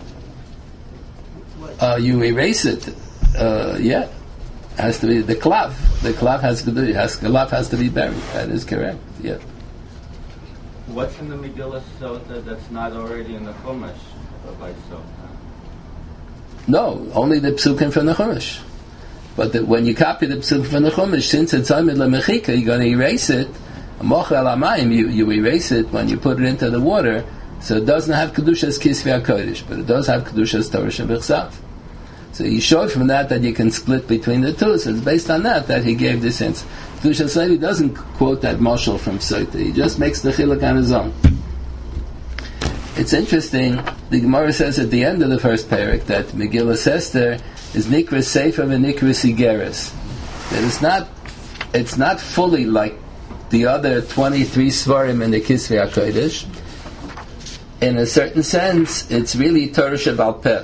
Uh, uh, you erase it. Uh, yeah, it has to be the klav. The klav has to be has klav has to be buried. That is correct. Yeah. What's in the Megillah Sota that's not already in the Chumash by Sota? No, only the psukim from the Chumash. But the, when you copy the psukim from the Chumash, since it's Zaymed Lemechika, you're going to erase it. Moch el hamayim, you you erase it when you put it into the water. So it doesn't have Kedushas Kisvei HaKodesh, but it does have Kedushas Torah Shebichsav. So he showed from that that you can split between the two. So it's based on that that he gave this answer. Kedushas Levi doesn't quote that mashal from Soita. He just makes the chiluk on his own. It's interesting. The Gemara says at the end of the first parak that Megillah Esther is Nikras Sefer and Nikras Igeres. That it's not, it's not fully like the other twenty-three svarim in the Kisvei HaKodesh. In a certain sense, it's really Torah Shebal Peh.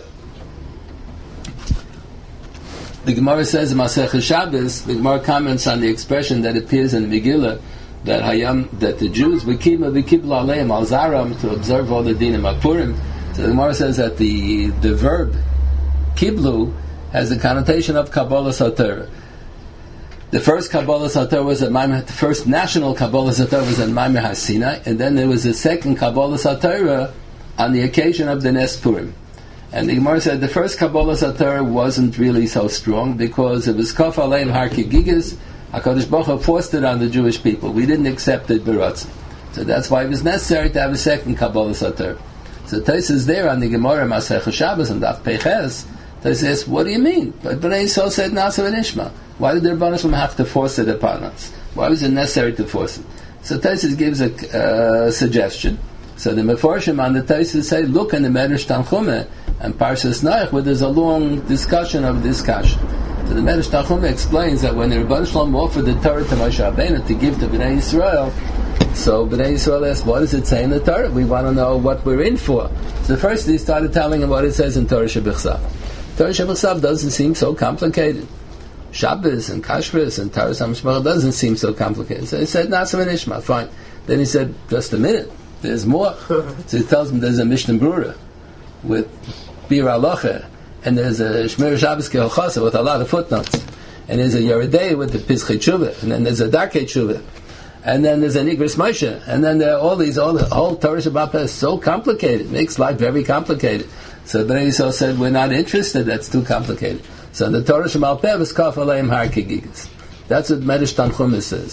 The Gemara says in Masechah Shabbos, the Gemara comments on the expression that appears in the Megillah that Hayam, that the Jews v'kibla v'kibla aleim al zaram to observe all the dinim Purim. So the Gemara says that the the verb kiblu has the connotation of Kabbalah Satorah. The first Kabbalah Satorah was at Maimer, the first national Kabbalah Satorah was at Maimer HaSinai, and then there was a second Kabbalah Satorah on the occasion of the Nes Purim. And the Gemara said the first Kabbalah Satorah wasn't really so strong because it was Kaf Aleim Har Kigigas. HaKadosh Baruch Hu forced it on the Jewish people. We didn't accept it b'ratzon. So that's why it was necessary to have a second Kabbalah Satorah. So Tais is there on the Gemara Masechah Shabbos and Daf Peches. Tais says, what do you mean? But Bnei Yisrael said Nasa v'Nishma. Why did the Rebbeinu Shalom have to force it upon us? Why was it necessary to force it? So Taisus gives a uh, suggestion. So the Meforshim on the Taisus say, look in the Medrash Tanchumah and Parshas Noach, where there's a long discussion of this kasha. So the Medrash Tanchumah explains that when the Rebbeinu Shalom offered the Torah to Moshe Rabbeinu to give to Bnei Yisrael, so Bnei Yisrael asked, what does it say in the Torah? We want to know what we're in for. So first he started telling him what it says in Torah Shebichsav. Torah Shebichsav doesn't seem so complicated. Shabbos and Kashrus and Taras HaMishmach doesn't seem so complicated. So he said, Nasa v'Nishma, fine. Then he said, just a minute, there's more. So he tells him there's a Mishnah Brura with Bir Aloche, and there's a Shmir Shabbos Kehochasa with a lot of footnotes, and there's a Yeridei with the Pischei Tshuva, and then there's a Darkei Tshuva, and then there's a Nigris Moshe, and then there are all these, all the whole Torah Shabbat is so complicated, it makes life very complicated. So Bnei Yisrael said, we're not interested, that's too complicated. So the Torah Shemal Peh is Kaf Aleim Har Kigigas. That's what Medrash Tanchumah says.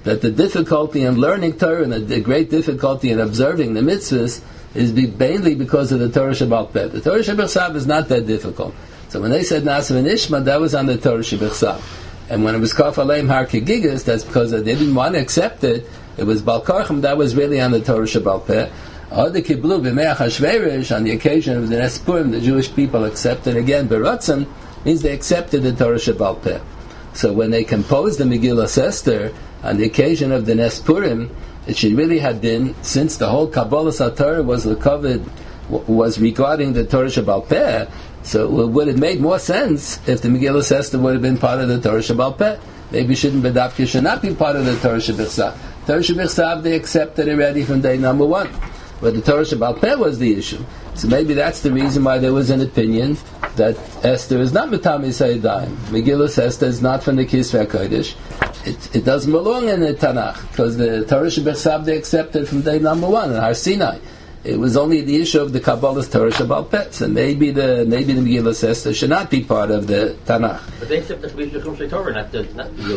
that the difficulty in learning Torah and the, the great difficulty in observing the mitzvahs is be, mainly because of the Torah Shebaal Peh. The Torah Shebechsav is not that difficult. So when they said Nasa and Ishma, that was on the Torah Shebechsav. And when it was Kaf Aleim Har Kegigas, that's because they didn't want to accept it. It was Bal Karchim, that was really on the Torah Shebaal Peh. On the occasion of the Nes Purim, the Jewish people accepted again Beratzim, means they accepted the Torah Shebaal Peh. So when they composed the Megillah Esther on the occasion of the Nes Purim, it should really have been, since the whole Kabbalah Torah was covered, was regarding the Torah Shebaal Peh, so it would have made more sense if the Megillah Esther would have been part of the Torah Shebaal Peh. Maybe shouldn't Bedavki should not be part of the Torah Shebechsav. Torah Shebechsav they accepted already from day number one. But the Torah Shebaal Peh was the issue. So maybe that's the reason why there was an opinion that Esther is not Metamis Hayadayim. Megillah Esther is not from the Kisvei HaKodesh. It, it doesn't belong in the Tanakh, because the Torah Shebechsav they accepted from day number one in Har Sinai. It was only the issue of the Kabbalah's Torah Shebaal Peh. So maybe the maybe the Megillah Esther should not be part of the Tanakh. But they accept the Chumshei Torah, not the not the.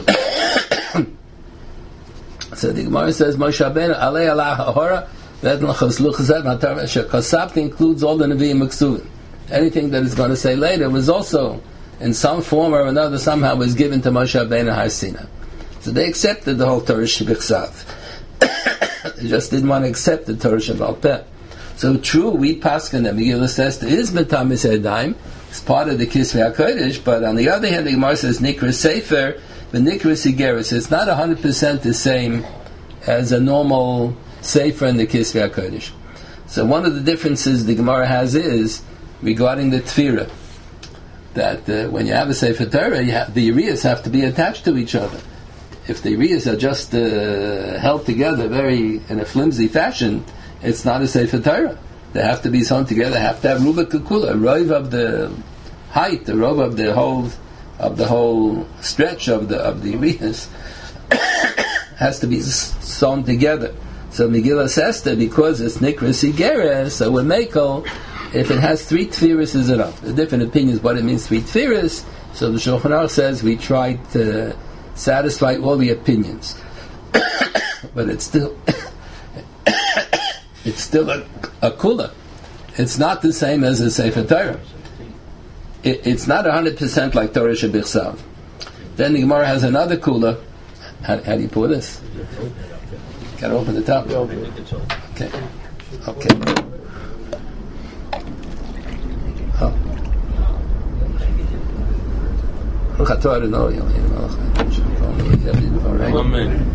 So the Gemara says Moshe Rabbeinu Alei Allah Hahora. Includes all the Nevi'im Meksuvim. Anything that he's going to say later was also, in some form or another, somehow was given to Moshe Rabbeinu Har Sinai. So they accepted the whole Torah Shebechsav. They just didn't want to accept the Torah Shebaal Peh. So true, we paskin that Megillah Esther is Metamis Yadayim, it's part of the Kisvei HaKodesh, but on the other hand, the Gemara says Nikra Sefer, but Nikra Sigeris. It's not one hundred percent the same as a normal Sefer in the Kisvei HaKodesh. So one of the differences the Gemara has is regarding the Tefirah, that uh, when you have a Sefer Torah, you have, the Yeriyas have to be attached to each other. If the Yeriyas are just uh, held together very in a flimsy fashion, it's not a Sefer Torah. They have to be sewn together. They have to have Ruba Kukula, a rove of the height, a rove of the whole of the whole stretch of the of the Yeriyas has to be sewn together. So Megillah Esther, because it's Nikra Sigeres, so we're Mekel, if it has three Tfiris is enough. There are different opinions what it means, three Tfiris. So the Shulchan Aruch says we tried to satisfy all the opinions. But it's still it's still a, a kula. It's not the same as a Sefer Torah. It, it's not one hundred percent like Torah Shebechsav. Then the Gemara has another kula. How, how do you pour this? Got to open the top. Okay. Okay. Oh. Amen.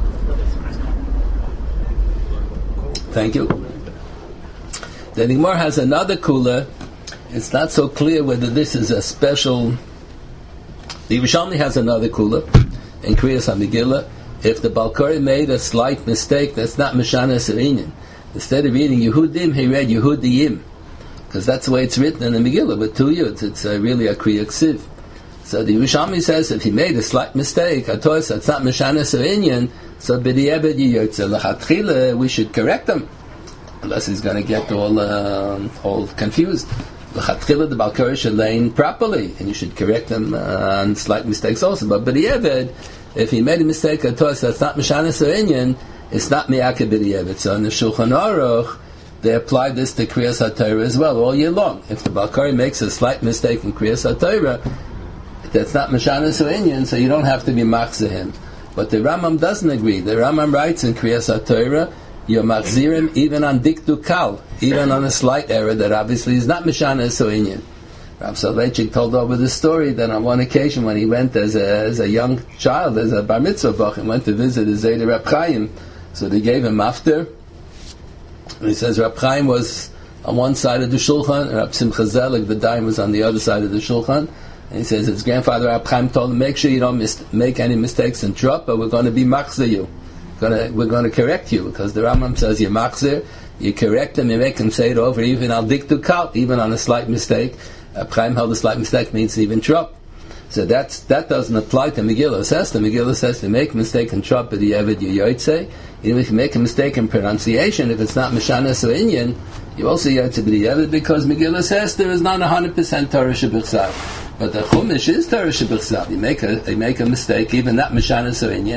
Thank you. The Gemara has another kula. It's not so clear whether this is a special. The Yerushalmi has another kula in Kriyas HaMegillah. If the Balkari made a slight mistake, that's not Mishana Serinyan. Instead of reading Yehudim, he read Yehudiyim, because that's the way it's written in the Megillah with two yuds. It's uh, really a Kriya Ksiv. So the Yerushalmi says if he made a slight mistake, Atois, that's not Mishana Serinyan, so B'di'ebed Yiyotze L'chatchila, we should correct him, unless he's going to get all uh, all confused. L'chatchila, the Balkari should learn properly, and you should correct him uh, on slight mistakes also. But B'di'ebed, if he made a mistake at Tos, that's not Mishana Serinyan, it's not Miyake B'di'evit. So in the Shulchan Aruch, they apply this to Kriyas HaTorah as well, all year long. If the Balkari makes a slight mistake in Kriyas HaTorah, that's not Mishana Serinyan, so you don't have to be machzeh him. But the Rambam doesn't agree. The Rambam writes in Kriyas HaTorah, you're machzirim even on diktu kal, even on a slight error that obviously is not Mishana Serinyan. Rav Soloveitchik told over the story that on one occasion when he went as a, as a young child, as a bar mitzvah bach, and went to visit his Zayda Reb Chaim, so they gave him after. And he says Reb Chaim was on one side of the shulchan, and Reb Simcha Zelig, the dime, was on the other side of the shulchan. And he says his grandfather Reb Chaim told him, make sure you don't mis- make any mistakes in drop, but we're going to be machzir you. Gonna, we're going to correct you, because the Rambam says you're machzir, you correct him, you make him say it over, even al diktu kal, even on a slight mistake. A Chaim held a slight mistake means even drop. So that's, that doesn't apply to Megillah says. The Megillah says to make a mistake in drop, but the Eved you yoytze. Even if you make a mistake in pronunciation, if it's not Mishana Serinyan, you also yoytze but the Eved, because Megillah says there is not one hundred percent Torah Shebechsav. But the Chumash is Torah Shebechsav. You make a you make a mistake, even not Mishana Serinyan,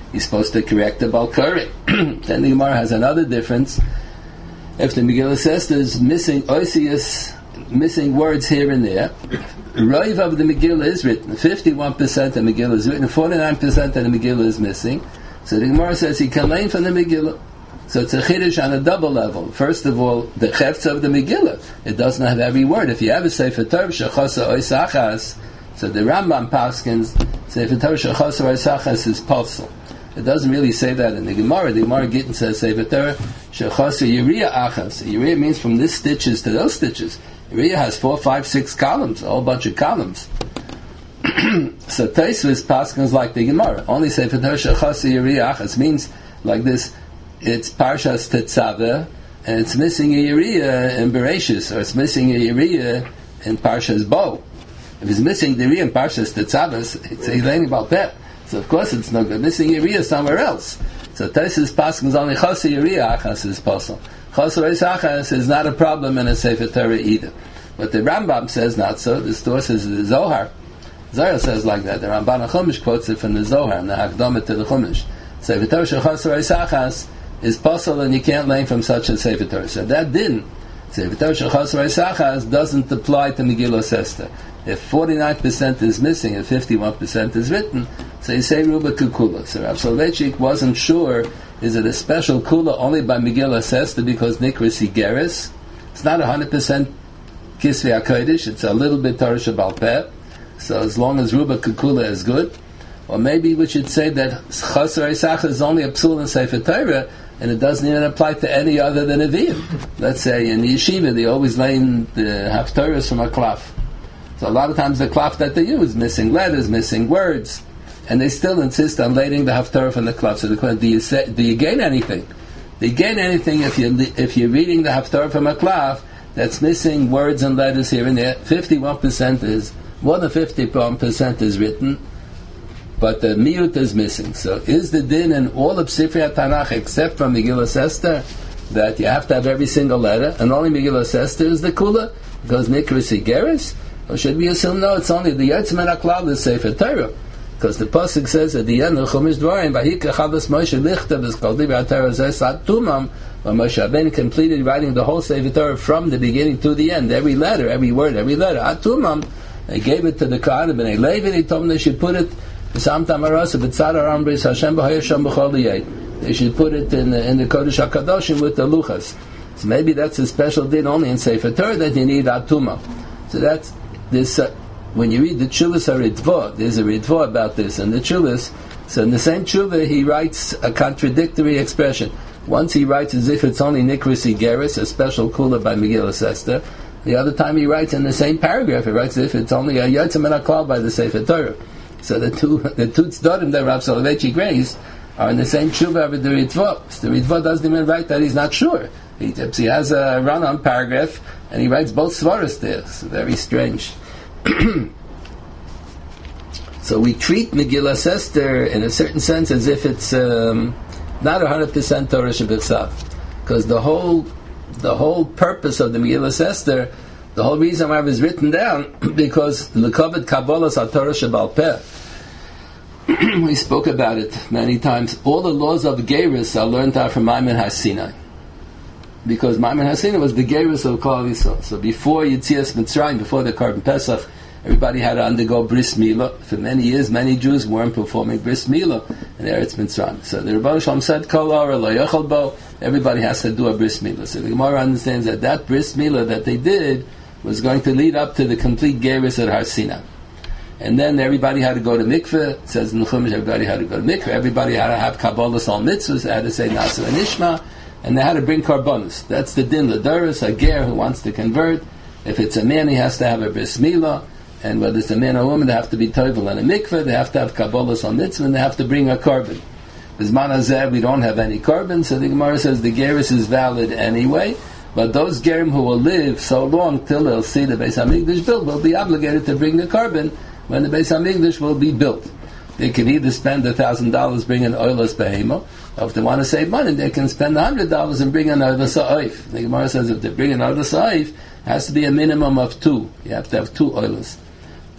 he's supposed to correct the Balkari. Then the Gemara has another difference. If the Megillah Esther is missing oisius, missing words here and there, Raiv of the Megillah is written, fifty-one percent of the Megillah is written, forty-nine percent of the Megillah is missing. So the Gemara says he can learn from the Megillah. So it's a chiddush on a double level. First of all, the chefts of the Megillah, it doesn't have every word. If you have a Sefer Torah, shechasa oisachas, so the Rambam paskins, Sefer Torah shechasa oisachas is posel. It doesn't really say that in the Gemara. The Gemara Gittin says Sefer Torah shechasa yiriyah achas. Yiriyah means from this stitches to those stitches. Yiriyah has four, five, six columns, a whole bunch of columns. So Taisvis paskins like the Gemara. Only Sefer Torah shechasa yiriyah achas means like this. It's Parshas Tetzaveh, and it's missing a Yiriyah in Bereshis, or it's missing a Yiriyah in Parshas Bo. If it's missing the Yiriyah in Parshas Tetzaveh, it's Eilein Baal Peh. So of course it's not good. Missing Yiriyah somewhere else. So Taisus Paskins only Chasa Yiriyah Achas is possible. Chasa Reis Achas is not a problem in a Sefer Torah either. But the Rambam says not so. The Torah says the Zohar. Zohar says like that. The Ramban HaChumash quotes it from the Zohar, and the Hakdamah to the Chumash. Sefer Torah Chasa Reis Achas is possible, and you can't learn from such a Sefer Torah. So that din, Sefer Torah Shechas Reisachas, doesn't apply to Megillah Esther. If forty-nine percent is missing and fifty-one percent is written, so you say Ruba Kukula. So Rav Soloveitchik wasn't sure, is it a special Kula only by Megillah Esther because Nikras Igeris? It's not one hundred percent Kisvei HaKodesh, it's a little bit Torah Shebal Peh. So as long as Ruba Kukula is good, or maybe we should say that Chas Reisachas is only a psul in Sefer Torah, and it doesn't even apply to any other than a Nevi'im. Let's say in the yeshiva, they always learn the Haftarahs from a klaf. So a lot of times the klaf that they use, missing letters, missing words, and they still insist on learning the Haftarah from the klaf. So the question, do you, say, do you gain anything? Do you gain anything if, you, if you're reading the Haftarah from a klaf that's missing words and letters here and there? fifty-one percent is, more than fifty-one percent is written, but the miyut is missing. So is the din in all of Sifrei HaTanakh except from Megillah Esther that you have to have every single letter, and only Megillah Esther is the kula because Nikras Igeris? Or should we assume no, it's only the Yetz Men HaKlal is Sefer Torah? Because the pasuk says at the end of Chumash Dvarim, Vayikach Chavos Moshe Lichta V'Skaldi V'Atorah Zeh Tumam, when Moshe Rabbeinu completed writing the whole Sefer Torah from the beginning to the end, every letter, every word, every letter, Atumam, they gave it to the Kohanim and they Levi, they told them they should put it they should put it in the, in the Kodesh HaKadoshim with the Luchas. So maybe that's a special din only in Sefer Torah that you need Atuma. So that's this. Uh, when you read the Tshuvas HaRitvah, there's a Ritvah about this, and the Tshuvas. So in the same Tshuvah, he writes a contradictory expression. Once he writes as if it's only Nikras Igeris, a special kula by Megillah Esther. The other time he writes in the same paragraph, he writes as if it's only a Yotze Men HaKlal by the Sefer Torah. So the two the two tzdodim that Rav Soloveitchik raised are in the same tshuva of the Ritvah. So the Ritvah doesn't even write that he's not sure. He, he has a run-on paragraph, and he writes both svaras there. So very strange. So we treat Megillah Esther in a certain sense as if it's um, not one hundred percent Torah Shebichsav, because the whole the whole purpose of the Megillah Esther, the whole reason why it was written down, because L'Kavod Kabbalas HaTorah Shebal Peh. We spoke about it many times. All the laws of Geirus are learned out from Maimon HaSinai, because Maimon HaSinai was the Geirus of Klal Yisrael. So before Yetzias Mitzrayim, before the Korban Pesach, everybody had to undergo Bris Milah. For many years, many Jews weren't performing Bris Milah in Eretz Mitzrayim. So the Rebbeinu Shalom said, Kol Ha'ara Lo Yochel Bo, everybody has to do a Bris Milah. So the Gemara understands that that Bris Milah that they did was going to lead up to the complete Geirus at Har Sinai. And then everybody had to go to mikveh. It says in the Chumash, everybody had to go to mikveh. Everybody had to have Kabbalas all mitzvahs. They had to say Nasa and Ishma. And they had to bring karbonos. That's the din l'doros, a ger who wants to convert. If it's a man, he has to have a bris milah. And whether it's a man or a woman, they have to be toivel and a mikveh. They have to have Kabbalas on mitzvah, and they have to bring a carbon. Bizman hazeh, we don't have any carbon, so the Gemara says the gerus is valid anyway. But those gerim who will live so long till they'll see the Beis HaMikdash built will be obligated to bring the carbon when the Beis HaMikdash will be built. They can either spend a thousand dollars bringing oilas behema, or if they want to save money, they can spend a hundred dollars and bring an oilas ha'oif. The Gemara says if they bring an oilas ha'oif, it has to be a minimum of two. You have to have two oilas.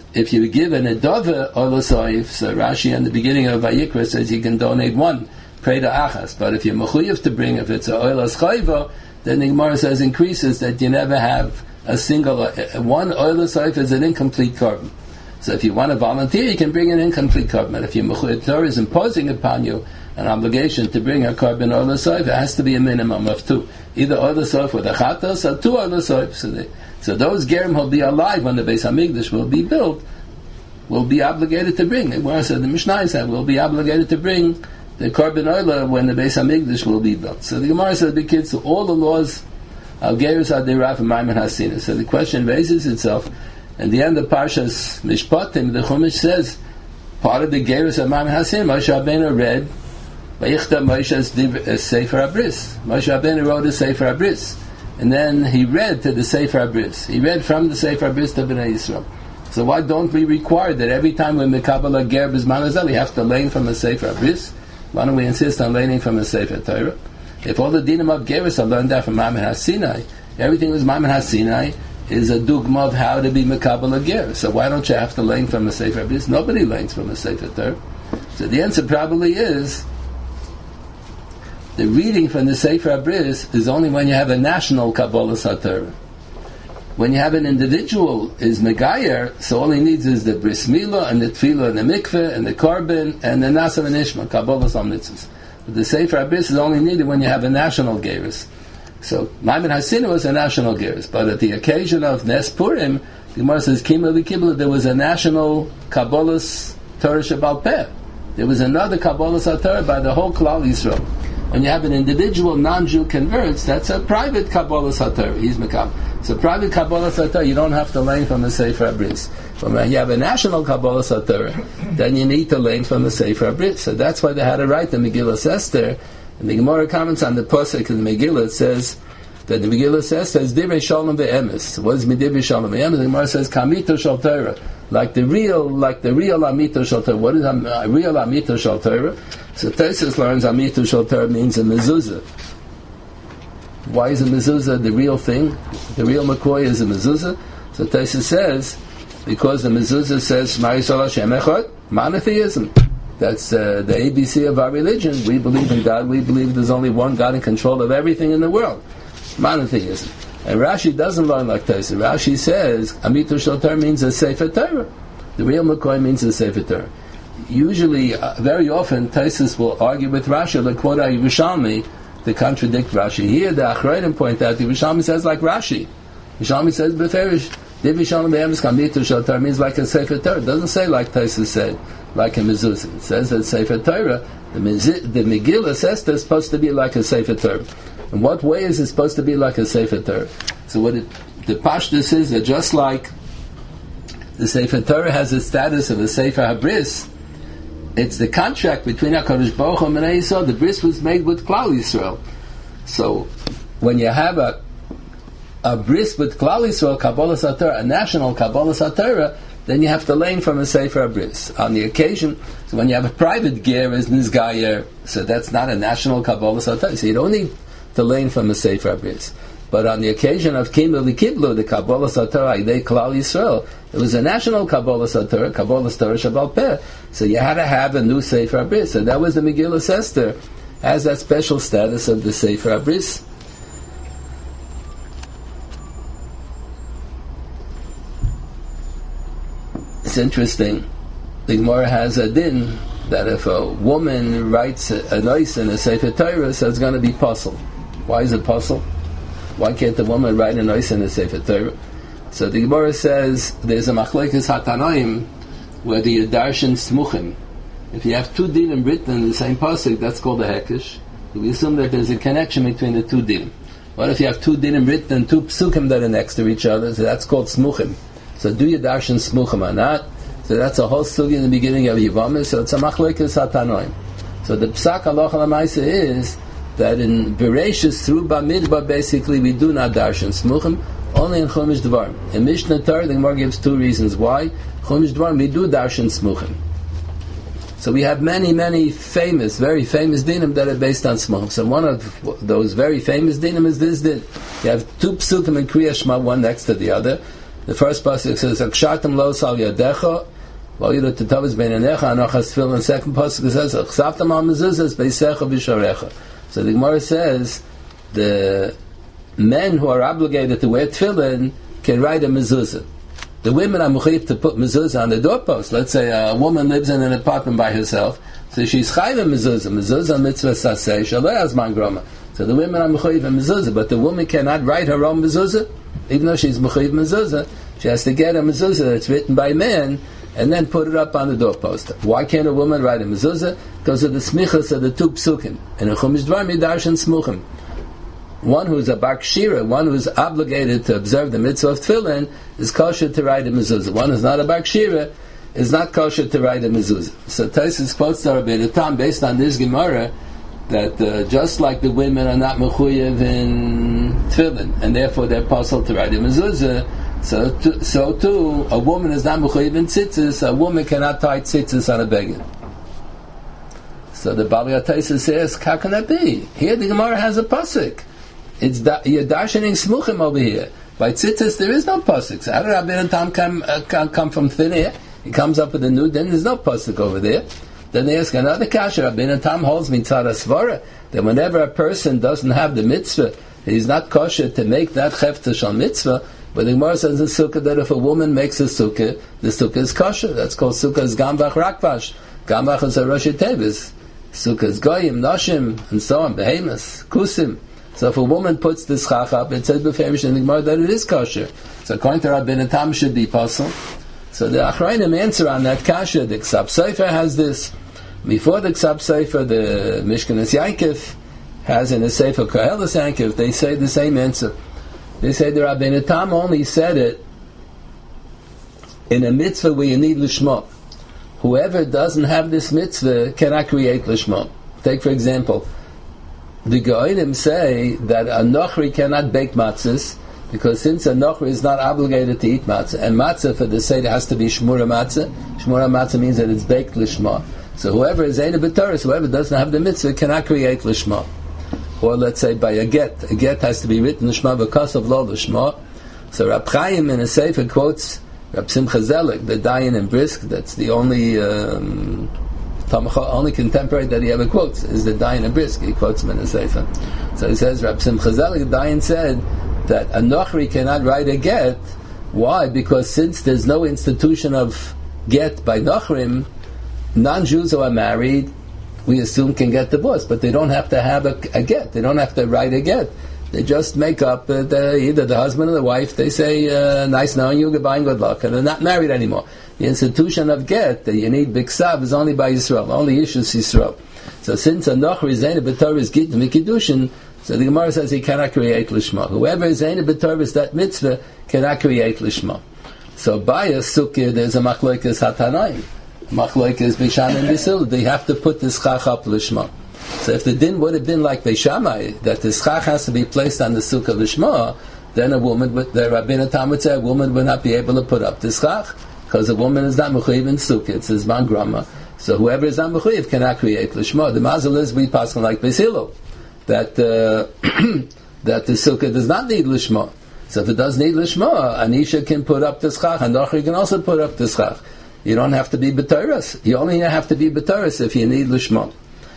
if you give an edava olas oif, so Rashi in the beginning of Vayikra says you can donate one preda achas, but if you're mechuyev to bring, if it's a olas chayva, then the Gemara says increases that you never have a single, one olas oif is an incomplete carbon. So if you want to volunteer, you can bring an incomplete carbon. If your mechuyev Torah is imposing upon you an obligation to bring a carbon olas oif, it has to be a minimum of two. Either olas oif with a chatos or two olas oif. So, they, so those gerim will be alive when the Beis Hamikdash will be built, will be obligated to bring. The Gemara said, the Mishnah said, will be obligated to bring the carbon oila when the Beis Hamikdash will be built. So the Gemara said, the kids, so all the laws of gerus are derived from Maimon Hasina. So the question raises itself. And the end of Parshas Mishpatim, the Chumash says, part of the gerus of Maimon Hasina, Moshe Rabbeinu read, Vayichta Moshe's Sefer Abris. Moshe Rabbeinu wrote a Sefer Abris. And then he read to the Sefer Abris. He read from the Sefer Abris to Bnei Yisrael. So why don't we require that every time we mekabel a ger b'zman hazeh, we have to learn from a Sefer Abris? Why don't we insist on learning from a Sefer Torah? If all the dinim of gerus are learned out from Maimon HaSinai, everything was Maimon HaSinai is a dogma of how to be mekabel a ger. So why don't you have to learn from a Sefer Abris? Nobody learns from a Sefer Torah. So the answer probably is the reading from the Sefer Abris is only when you have a national Kabbalah HaTorah. When you have an individual is Megayer, so all he needs is the Bris Milah and the Tefillah and the Mikveh and the Korban and the Nasav and Ishma, Kabbalah Mitzvahs. But the Sefer Abris is only needed when you have a national Gerus. So Maimon Hasina was a national Gerus, but at the occasion of Nes Purim, the Gemara says, Kima v'Kibla, there was a national Kabbalah Torah Shebal Peh. There was another Kabbalah Torah by the whole Klal Yisrael. When you have an individual non-Jew converts, that's a private Kabbalah Torah. He's Mekab. So private Kabbalah Torah, you don't have to learn from the Sefer Abris. But when you have a national Kabbalah Torah, then you need to learn from the Sefer Abris. So that's why they had to write the Megillah Esther. And the Gemara comments on the Pasuk in the Megillah. It says that the Megillah Esther is Divrei Shalom ve'emes. What is Divrei Shalom ve'emes? The Gemara says Kamito Shal Torah, like the real, like the real Amito Shal Torah. What is a real Amito Shal Torah? So Tosfos learns Amito Shal Torah means a mezuzah. Why is a mezuzah the real thing? The real McCoy is a mezuzah. So Tosfos says, because the mezuzah says Shema Yisrael Hashem Echad, monotheism. That's uh, the A B C of our religion. We believe in God. We believe there's only one God in control of everything in the world. Monotheism. And Rashi doesn't learn like Tosfos. Rashi says Amito Shal Torah means a Sefer Torah. The real McCoy means a Sefer Torah. Usually, uh, very often, Tosfos will argue with Rashi, like quote Yerushalmi, to contradict Rashi. Here, the Achrayim point out, the Yerushalmi says like Rashi. Yerushalmi says, Beferish, Divrei Shalom ve'emes Kamito Shal Torah means like a Sefer Torah. It doesn't say like Tosfos said, like a mezuzah. It says that Sefer Torah, the, the Megillah says that it's supposed to be like a Sefer Torah. In what way is it supposed to be like a Sefer Torah? So what it, the Pashtus is that just like the Sefer Torah has the status of a Sefer HaBris, it's the contract between HaKadosh Baruch Hu and Bnei Yisrael. The bris was made with Klal Yisrael. So when you have a a bris with Klal Yisrael, Kabbalah HaTorah, a national Kabbalah HaTorah, then you have to learn from a Sefer Bris. On the occasion, so when you have a private ger as Nizgayer, so that's not a national Kabbalah HaTorah. So you don't need to learn from a Sefer Bris. But on the occasion of Kimel Kiblu, the Kabbalah HaTorah, Idei Klal Yisrael, it was a national Kabbalah HaTorah, Kabbalah Torah Shabbat Peh. So you had to have a new Sefer Bris. So that was the Megillah Esther, has that special status of the Sefer Bris. It's interesting. The Gemara has a din that if a woman writes a, a nois in a Sefer Torah, so it's going to be puzzle. Why is it puzzle? Why can't the woman write a nois in a Sefer Torah? So the Gemara says there's a machlekes hatanoim where the darshan smuchim. If you have two dinim written in the same pasuk, that's called a hekesh. We assume that there's a connection between the two dinim. What if you have two dinim written and two psukim that are next to each other? So that's called smuchim. So do you darshan smuchim or not? So that's a whole sugi in the beginning of Yevamah. So it's a machlekes hatanoim. So the psak halacha l'maisa is that in Bereshis through Bamidbar, basically we do not darshan smuchim, only in Chumash Dvarim. In Mishnah Torah, the Gemara gives two reasons why. Chumash Dvarim, we do darshan smuchim. So we have many, many famous, very famous dinim that are based on smuchim. So one of those very famous dinim is this din. You have two psukim in Kriya Shema, one next to the other. The first pasuk says, "Akshartam lo sal yadecha, lo yidu tetavis beinenecha anochas tefillin." The second pasuk says, "Achsaftam al mezuzas beisecha v'sharecha." So the Gemara says, the men who are obligated to wear tefillin can write a mezuzah. The women are mechuyev to put mezuzah on the doorpost. Let's say a woman lives in an apartment by herself, so she's chayiv mezuzah. Mezuzah mitzvah saseh shalei azman groma. So the women are mechuyev mezuzah, but the woman cannot write her own mezuzah, even though she's mechuyev mezuzah. She has to get a mezuzah that's written by men and then put it up on the doorpost. Why can't a woman write a mezuzah? Because of the smichas of the two psukim. And in Chumash Dvarim darshan smuchim. One who is a bar kshira, one who is obligated to observe the mitzvah of tefillin, is kosher to write a mezuzah. One who is not a bar kshira is not kosher to write a mezuzah. So Taisus quotes the Rabbi Tam based on this Gemara that uh, just like the women are not mechuyev in tefillin, and therefore they're possible to write a mezuzah, so, to, so too a woman is not mechuyev in tzitzis. A woman cannot tie tzitzis on a beggar. So the Bali Taisus says, how can that be? Here the Gemara has a pasuk. It's da, you're darshaning smuchim over here. By tzitzis there is no pasuk. So how did Rabbi Tam come, uh, come from thin air? He comes up with a new, then there's no pasuk over there. Then they ask another kasha. Rabbi Tam holds mitzvah svara that whenever a person doesn't have the mitzvah, he's not kosher to make that chefta shal mitzvah. But the Gemara says in sukkah that if a woman makes a sukkah, the sukkah is kosher. That's called sukkah is gambach rakvash. Gambach is a rosh tevis. Sukkah is goyim, noshim, and so on. Behemoths, kusim. So if a woman puts the schach up, it says beferish in the Gemara that it is kosher. So according to Rabbi Tam should be possible. So the Achrayim answer on that kasha. The Ksab Sefer has this. Before the Ksab Sefer, the Mishkanas Yankif has in the Sefer Koheles Yankif, they say the same answer. They say the Rabbi Tam only said it in a mitzvah where you need lishma. Whoever doesn't have this mitzvah cannot create lishma. Take for example, the Goinim say that a nochri cannot bake matzahs because since a nochri is not obligated to eat matzah, and matzah for the Seder has to be shmura matzah. Shmura matzah means that it's baked lishma. So whoever is Eina B'Toros, whoever doesn't have the mitzvah, cannot create lishma. Or let's say by a get, a get has to be written lishma because of lo lishma. So Rab Chaim in a Sefer quotes Rab Simcha Zelig, the Dayan in Brisk. That's the only um, only contemporary that he ever quotes is the Dayan in Brisk. He quotes him in a Sefer. So he says Rab Simcha Zelig, the Dayan said that a nochri cannot write a get. Why? Because since there's no institution of get by nochrim, non-Jews who are married, we assume can get divorced, but they don't have to have a, a get. They don't have to write a get. They just make up uh, the, either the husband or the wife. They say, uh, nice knowing you, goodbye and good luck, and they're not married anymore. The institution of get that you need biksav is only by Yisrael. Only issues Yisrael. So since a nochri is Eina B'Toros git mikidushin, so the Gemara says he cannot create lishma. Whoever is Eina B'Toros that mitzvah cannot create lishma. So by a sukkah there's a machlokas hatanayim. Machlokas Beishan and Bisil. They have to put the schach up lishma. So if the din would have been like Beishamai, that the schach has to be placed on the sukkah lishma, then a woman, would, the Rabbeinu Tam would say, a woman would not be able to put up the schach, because a woman is not mechuyev in sukkah, it's his man grama. So whoever is not mechuyev cannot create lishma. The mazel is we pass on like Beisilo, that uh, that the sukkah does not need lishma. So if it does need lishma, Anisha can put up the schach, and Nochri can also put up the schach. You don't have to be b'toros. You only have to be b'toros if you need lishma.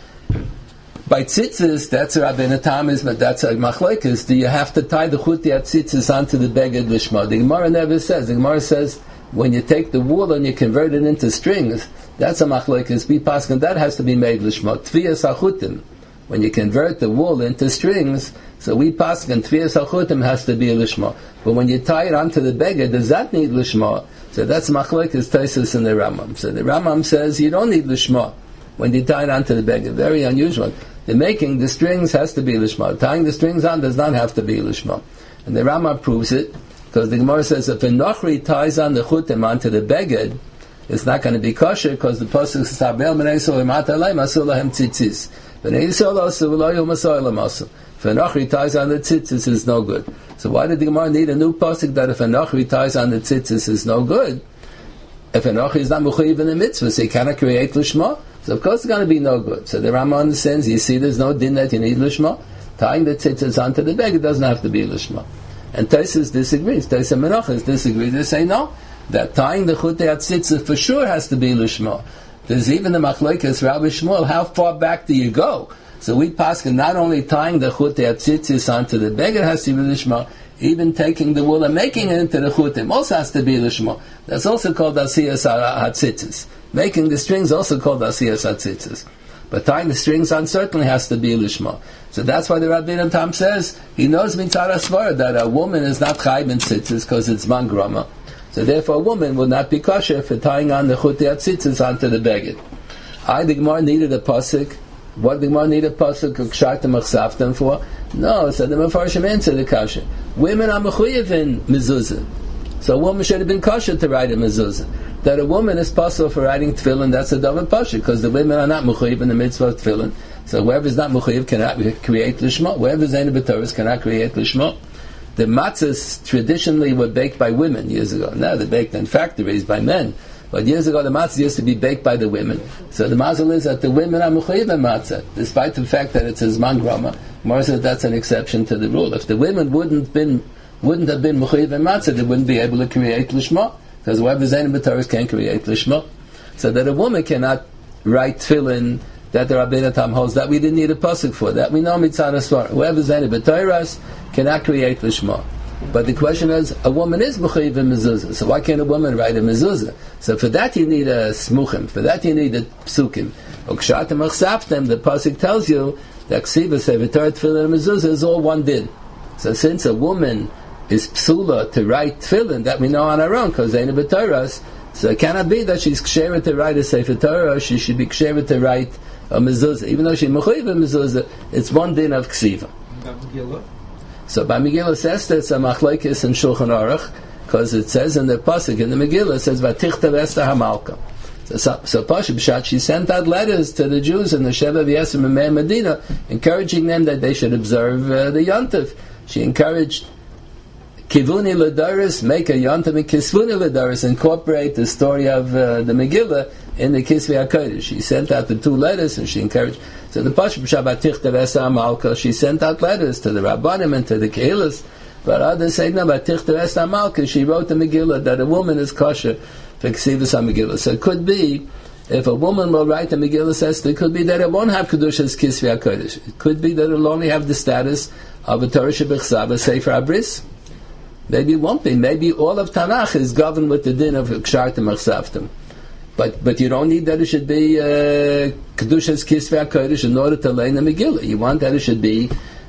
By tzitzis, that's a Rabbeinu Tam is, but that's a machlokes. Do you have to tie the chuti at tzitzis onto the beged lishma? The Gemara never says. The Gemara says when you take the wool and you convert it into strings, that's a machlokes. Be paskin, that has to be made lishma. Tviyas hachutim. When you convert the wool into strings, so we paskin tviyas hachutim has to be a lishma. But when you tie it onto the beged, does that need lishma? So that's machlokes Taisus in the Rambam. So the Rambam says you don't need lishma when you tie it onto the beged. Very unusual. The making the strings has to be lishma. Tying the strings on does not have to be lishma. And the Rambam proves it because the Gemara says if a nochri ties on the chutim onto the beged, it's not going to be kosher because the pasuk says Habel b'nei Yisrael imata leim asul lahem tzitzis. B'nei Yisrael also v'lo yom asoy l'masul. If a nochri ties on the tzitzis, it's no good. So why did the Gemara need a new pasuk that if a nochri ties on the tzitzis is no good? If a nochri is not mechuyev in the mitzvah, so he cannot create lishma. So of course it's going to be no good. So the Rambam understands, you see there's no din that you need lishma. Tying the tzitzis onto the bag, it doesn't have to be lishma. And Taisus disagrees. Taisus Menachos disagrees. They say no, that tying the chutei atzitzis for sure has to be lishma. There's even the machlokes Rabbi Shmuel. How far back do you go? So we paskin not only tying the chutei atzitzis onto the beged has to be lishma, even taking the wool and making it into the chutim also has to be lishma. That's also called asiyas hatzitzis. Making the strings also called asiyas hatzitzis. But tying the strings on certainly has to be lishma. So that's why the Rabbeinu Tam says he knows mitzad asvara that a woman is not chayv in tzitzis because it's mangrama. So therefore a woman would not be kosher for tying on the chutei atzitzis onto the beged. I, the Gemara needed a pasuk. What the Gemara needed a pasuk of ksharta machsaftem for? No, so the Mefarshim answered the kasha. Women are mechuyev in mezuzah. So a woman should have been kosher to write a mezuzah. That a woman is possible for writing tefillin, that's a davar pasha, because the women are not mechuyev in the mitzvah of tefillin. So whoever is not mechuyev cannot create lishma. Whoever is ain't b'toros cannot create lishma. The matzahs traditionally were baked by women years ago. Now they're baked in factories by men. But years ago the matzahs used to be baked by the women. So the mazel is that the women are mechuyev in matzah, despite the fact that it's a zman grama. Gemara says that's an exception to the rule. If the women wouldn't been wouldn't have been mechuyev in matzah, they wouldn't be able to create lishma, because whoever zayin b'toros can't create lishma. So that a woman cannot write tefillin, that the Rabbeinu Tam holds, that we didn't need a pasuk for. That we know mitzad asvar. Whoever zayin b'toros cannot create lishma. But the question is, a woman is mechuyev in mezuzah, so why can't a woman write a mezuzah? So for that you need a smuchim, for that you need a psukim. Ukshatem achsaftem, the pasuk tells you that ksiva sefer Torah tefillin and mezuzah is all one din. So since a woman is psula to write tefillin, that we know on our own, because ain't a b'toras, so it cannot be that she's kshevet to write a sefer Torah, she should be kshevet to write a mezuzah. Even though she's mechuyev in mezuzah, it's one din of ksiva. So by Megillah Esther, it's a machlokes in Shulchan Aruch, because it says in the pasuk in the Megillah, it says Vatichtav Esther Hamalka. So, so, so Pasha B'shat, she sent out letters to the Jews in the Sheva V'Yesem and Me'er Medina, encouraging them that they should observe uh, the Yontif. She encouraged Kivuni L'Daris, make a Yontif, and Kisvuni L'Daris, incorporate the story of uh, the Megillah in the Kisvei HaKodesh. She sent out the two letters and she encouraged. So the Pasha B'shat Vatichtav Esther Hamalka, she sent out letters to the Rabbanim and to the Kehilas. But others say, no, Vatichtav Esther Hamalka, she wrote the Megillah that a woman is kosher for Ksivas HaMegillah. So it could be, if a woman will write the Megillah Esther, it could be that it won't have Kedushas Kisvei HaKodesh. It could be that it will only have the status of a Torah Shebechsav, a Sefer Abris. Maybe it won't be. Maybe all of Tanakh is governed with the din of Kshartim Achsavtim. But but you don't need that it should be uh, Kedushas Kisvei HaKodesh in order to learn the Megillah. You want that it should be,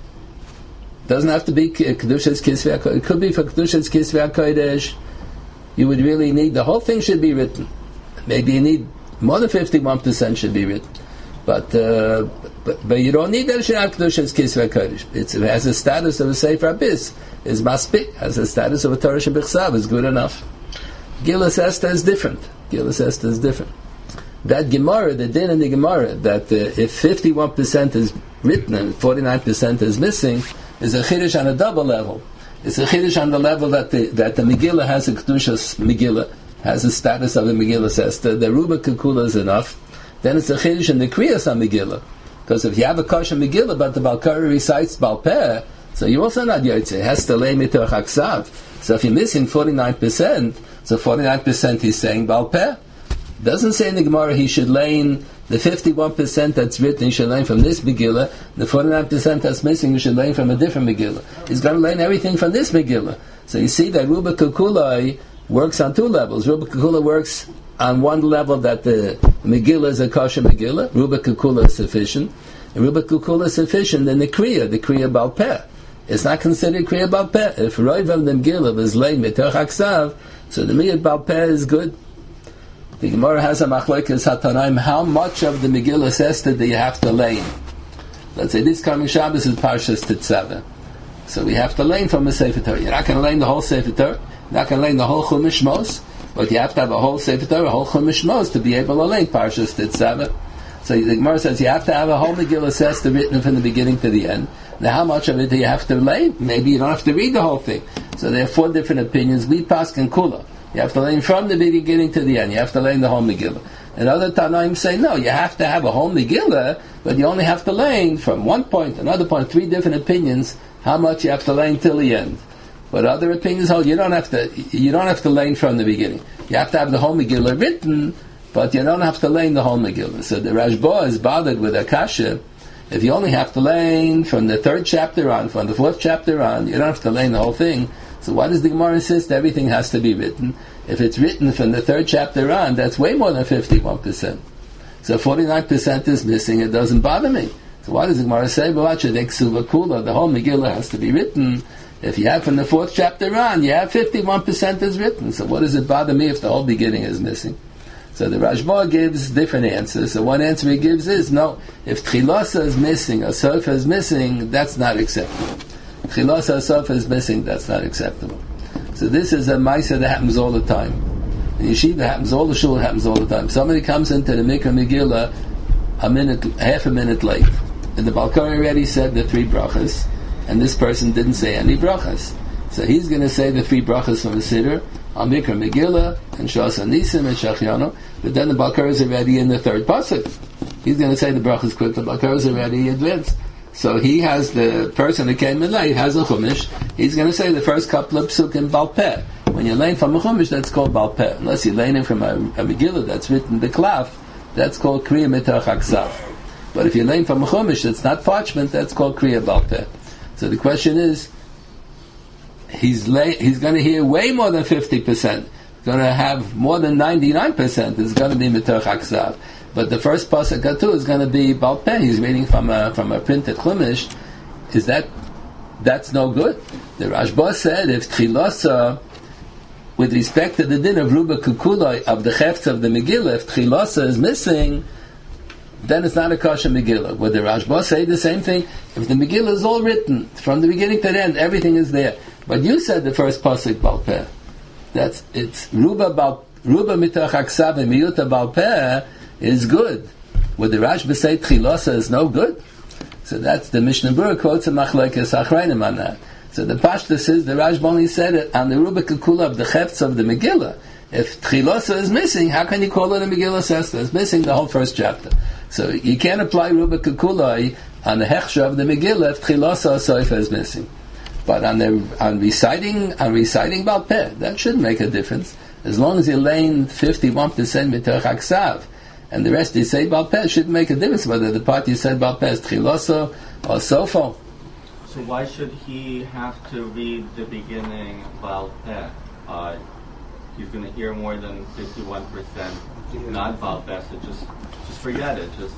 doesn't have to be Kedushas Kisvei HaKodesh. It could be for Kedushas Kisvei HaKodesh. You would really need, the whole thing should be written. Maybe you need more than fifty-one percent should be written. But, uh, but but you don't need that it should have Kedushas Kisvei HaKodesh. It's, it has a status of a Sefer Abis. It's Maspik. Has a status of a Torah Shebechsav. It's good enough. Gillas Esther is different. Gillas Esther is different. That Gemara, the din in the Gemara, that uh, if fifty-one percent is written and forty-nine percent is missing, is a chiddush on a double level. It's a chiddush on the level that the that the Megillah has a Kedushas Megillah, has a status of a Megillah Esther. The Ruba Kekula is enough. Then it's a chiddush in the Kriyas HaMegillah. Because if you have a kosher Megillah, but the Balkari recites Balpeh, so you're also not Yotze. It has to lay mitoch haksav. So if you're missing forty-nine percent, so forty-nine percent he's saying Balpeh. Doesn't say in the Gemara he should learn the fifty-one percent that's written, he should learn from this Megillah. The forty-nine percent that's missing, he should learn from a different Megillah. He's going to learn everything from this Megillah. So you see that Ruba Kekula works on two levels. Ruba Kekula works on one level that the Megillah is a kosher Megillah. Ruba Kekula is sufficient. And Ruba Kekula is sufficient in the Kriya, the Kriya Balpeh. It's not considered Kriya Balpeh. If Roiv of the Megillah is learned mitoch haksav, so the Miyad Balpeh is good. The Gemara has a machlokes hatanaim. How much of the Megillah Esther do you have to learn? Let's say this coming Shabbos is Parshas Tetzaveh. So we have to learn from a Sefer Torah. You're not going to learn the whole Sefer Torah. You're not going to learn the whole Chumash Mos. But you have to have a whole Sefer Torah, a whole Chumash Mos to be able to learn Parshas Tetzaveh. So the Gemara says you have to have a whole Megillah Esther written from the beginning to the end. Now how much of it do you have to learn? Maybe you don't have to read the whole thing. So there are four different opinions. We paskin kula. You have to learn from the beginning to the end. You have to learn the whole Megillah. And other Tanaim say, no, you have to have a whole Megillah, but you only have to learn from one point, another point, three different opinions, how much you have to learn till the end. But other opinions hold you don't have to you don't have to lane from the beginning. You have to have the whole Megillah written, but you don't have to lane the whole Megillah. So the Rashba is bothered with Akasha. If you only have to lane from the third chapter on, from the fourth chapter on, you don't have to lane the whole thing. So why does the Gemara insist everything has to be written? If it's written from the third chapter on, that's way more than fifty-one percent. So forty-nine percent is missing, it doesn't bother me. So why does the Gemara say, the whole Megillah has to be written? If you have from the fourth chapter on, you have fifty-one percent is written. So what does it bother me if the whole beginning is missing? So the Rashba gives different answers. So one answer he gives is, no, if Tchilasa is missing, or Sofa is missing, that's not acceptable. Tchilasa or Sofa is missing, that's not acceptable. So this is a Maisa that happens all the time. In Yeshiva happens, all the Shul happens all the time. Somebody comes into the Mikra Megillah a minute, half a minute late. And the Balkari already said the three brachas, and this person didn't say any brachas. So he's going to say the three brachas from the Siddur, on Mikra Megillah, and Shas Anisim, and Shachiano, but then the Balkar is already in the third pasuk. He's going to say the brachas quick, the Balkar is already advanced. So he has, the person that came in late has a Chumash, he's going to say the first couple of psukim Baal Peh. When you're laying from a Chumash, that's called Baal Peh. Unless you're laying from a, a Megillah that's written B'Klaf, that's called Kriya Mitach Aksav. But if you're laying from a Chumash that's not parchment, that's called Kriya Baal Peh. So the question is, he's lay, he's going to hear way more than fifty percent. He's going to have more than ninety-nine percent. It's going to be Mitach Aksav. But the first pasuk Katu is going to be Baal Peh. He's reading from a from a printed Chumash. Is that that's no good? The Rashba said if Tchilasa, with respect to the din of Ruba Kukuloi of the Chefts of the Megillah, if Tchilasa is missing, then it's not a kosher Megillah. Would the Rashba say the same thing? If the Megillah is all written from the beginning to the end, everything is there. But you said the first pasuk Baal Peh. That's it's Ruba Baal Ruba Mitach Aksav and Miyuta Baal Peh is good. Would the Rashba say Tchilasa is no good? So that's the Mishnah Berurah quotes a Machlekes Achrayim on that. So the Pashta says the Rashba only said it on the Ruba Kukula of the Chefts of the Megillah. If Tchilasa is missing, how can you call it a Megillah Sesta? It's missing the whole first chapter. So you can't apply Ruba Kukula on the Hechsha of the Megillah if Tchilasa or Soifa is missing. But on the on reciting on reciting Baal Peh, that shouldn't make a difference. As long as you're laying fifty-one percent Mitach Aksav, and the rest you say Baal Peh, shouldn't make a difference whether the part you said Baal Peh is Tchilasa or Sofo. So why should he have to read the beginning Baal Peh? Uh, he's going to hear more than fifty-one percent not Baal Peh, so just just forget it. Just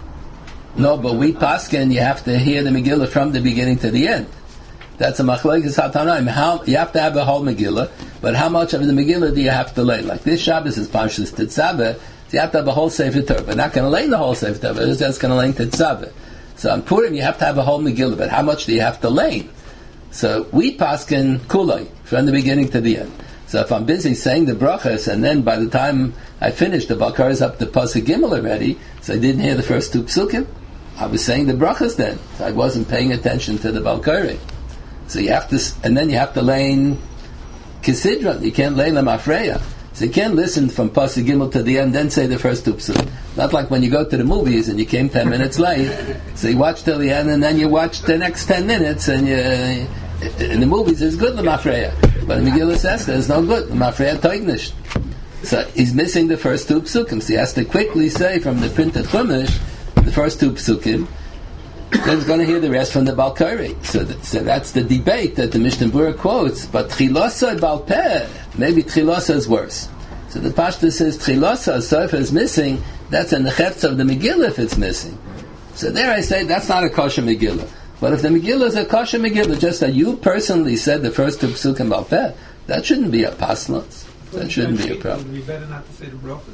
no, but we paskin, you have to hear the Megillah from the beginning to the end. That's a machlekes hatanaim. How you have to have the whole Megillah, but how much of the Megillah do you have to lay? Like this Shabbos is Parshas Tetzaveh, so you have to have a whole Sefer Torah. But not going to lay the whole Sefer Torah. It's just going to lay Tetzaveh. So on Purim you have to have a whole Megillah, but how much do you have to lay? So we paskin kulay from the beginning to the end. So if I'm busy saying the brachas, and then by the time I finish, the Bakar is up to Pasuk Gimel already, so I didn't hear the first two psukim. I was saying the brachas then, so I wasn't paying attention to the Balkari. So you have to, and then you have to lane Kisidron. You can't lane Lamafreya. So you can't listen from Pasuk Gimel to the end, then say the first two psukim. Not like when you go to the movies and you came ten minutes late, so you watch till the end, and then you watch the next ten minutes, and you, in the movies it's good Lamafreya, but in Megillah says there's no good Lamafreya Toignish. So he's missing the first two psukim. So he has to quickly say from the printed Chumash the first two psukim. Then he's going to hear the rest from the Balkari. So, that, so that's the debate that the Mishnah Berurah quotes. But Tchilasa Baal Peh, maybe Tchilasa is worse. So the Pashta says Tchilasa, Sofa is missing. That's in the Chefts of the Megillah if it's missing. So there I say that's not a kosher Megillah. But if the Megillah is a kosher Megillah, just that you personally said the first two psukim Baal Peh, that shouldn't be a paslas. That shouldn't be a problem. Would it be better not to say the brachas?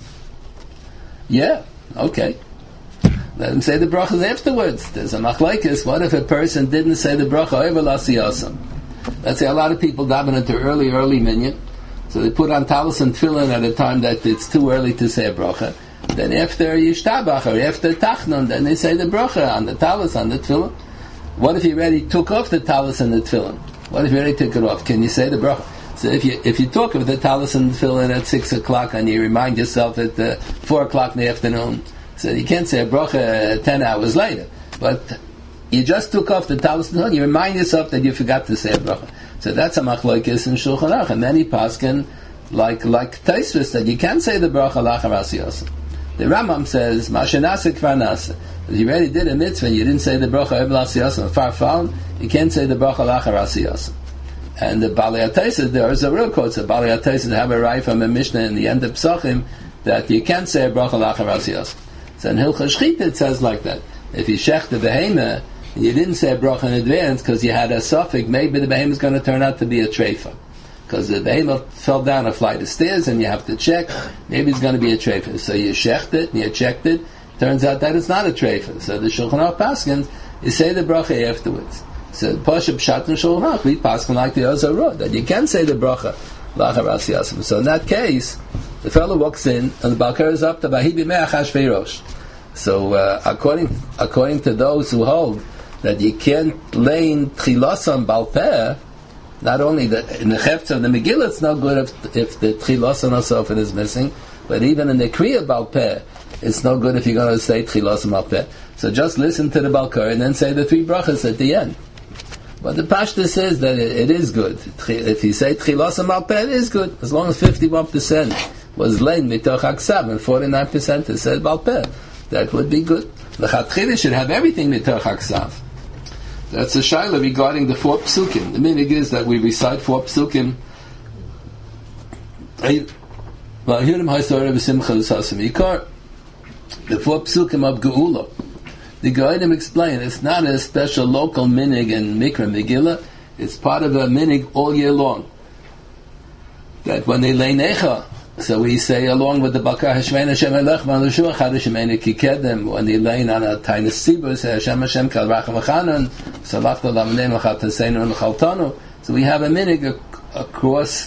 Yeah, okay. Let him say the brachas afterwards. There's a machlekes. What if a person didn't say the bracha over lasiyasam? Let's say a lot of people daven into early, early minyan, so they put on talis and tefillin at a time that it's too early to say a bracha. Then after yishtabach or after tachnun, then they say the bracha on the talis, on the tefillin. What if you already took off the talis and the tefillin? What if you already took it off? Can you say the bracha? So if you if you talk of the talis and the tefillin at six o'clock and you remind yourself at uh, four o'clock in the afternoon, so you can't say a bracha ten hours later. But you just took off the talis and you remind yourself that you forgot to say a bracha. So that's a machlokes in Shulchan Aruch, and many paskin like like Tosfos that you can say the bracha lachar asiyos. The Rambam says mashenase kvar nase. If you already did a mitzvah and you didn't say the bracha evel asiyos and farfal, you can't say the bracha lachar asiyos. And the Balei HaTosfos, there is a real quote. The Balei HaTosfos have a right from a Mishnah in the end of Psachim that you can't say a bracha lachar asiyos. So in Hilchos Shchita it says like that. If you shech the behemah, you didn't say a bracha in advance because you had a suffix, maybe the behemah is going to turn out to be a treifa. Because the behemah fell down a flight of stairs and you have to check, maybe it's going to be a treifa. So you shecht it, and you checked it, turns out that it's not a treifa. So the Shulchan Aruch paskins, you say the bracha afterwards. So Pasha Pshat and Shulchan Aruch, we paskin like the Ozarot, that you can say the bracha lachar asiyasim. So in that case, the fellow walks in and the balkar is up to Vahi b'mei achashvei rosh. So uh, according according to those who hold that you can't lein tchilasan balpeh, not only the, in the Chefetz of the Megillah it's no good if, if the tchilasan osofin is missing, but even in the Kriya balpeh it's no good if you're going to say tchilasan balpeh. So just listen to the balkar and then say the three brachas at the end. But the Pashta says that it, it is good. If you say tchilasan balpeh, it is good as long as fifty-one percent was lein mitoch haksav and forty-nine percent is said balpeh. That would be good. The Chatchila should have everything mitoch haksav. That's a shaila regarding the four psukim. The minig is that we recite four psukim. The four psukim of Geula. The Goyim explain it's not a special local minig in Mikra Megillah. It's part of a minig all year long. That when they lay necha, so we say along with the Bakar Hashmein Hashem Elech V'Alushuach Hadashemene Kikedem when they lay on a tiny sibur say Hashem Hashem Kal Racham V'Chanan Salachta Lamneim V'Chaltaseinu V'Chaltanu. So we have a minig across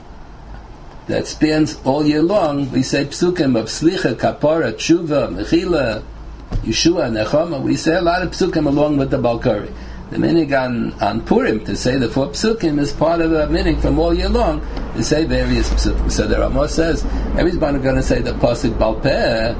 that spans all year long. We say psukim of Slicha, Kapara, Tshuva, Mechila, Yeshua, Nechama. We say a lot of psukim along with the Balkari. The minig on, on Purim to say the four psukim is part of a minig from all year long to say various psukim. So the Ramah says everybody's going to say the pasuk balpeh,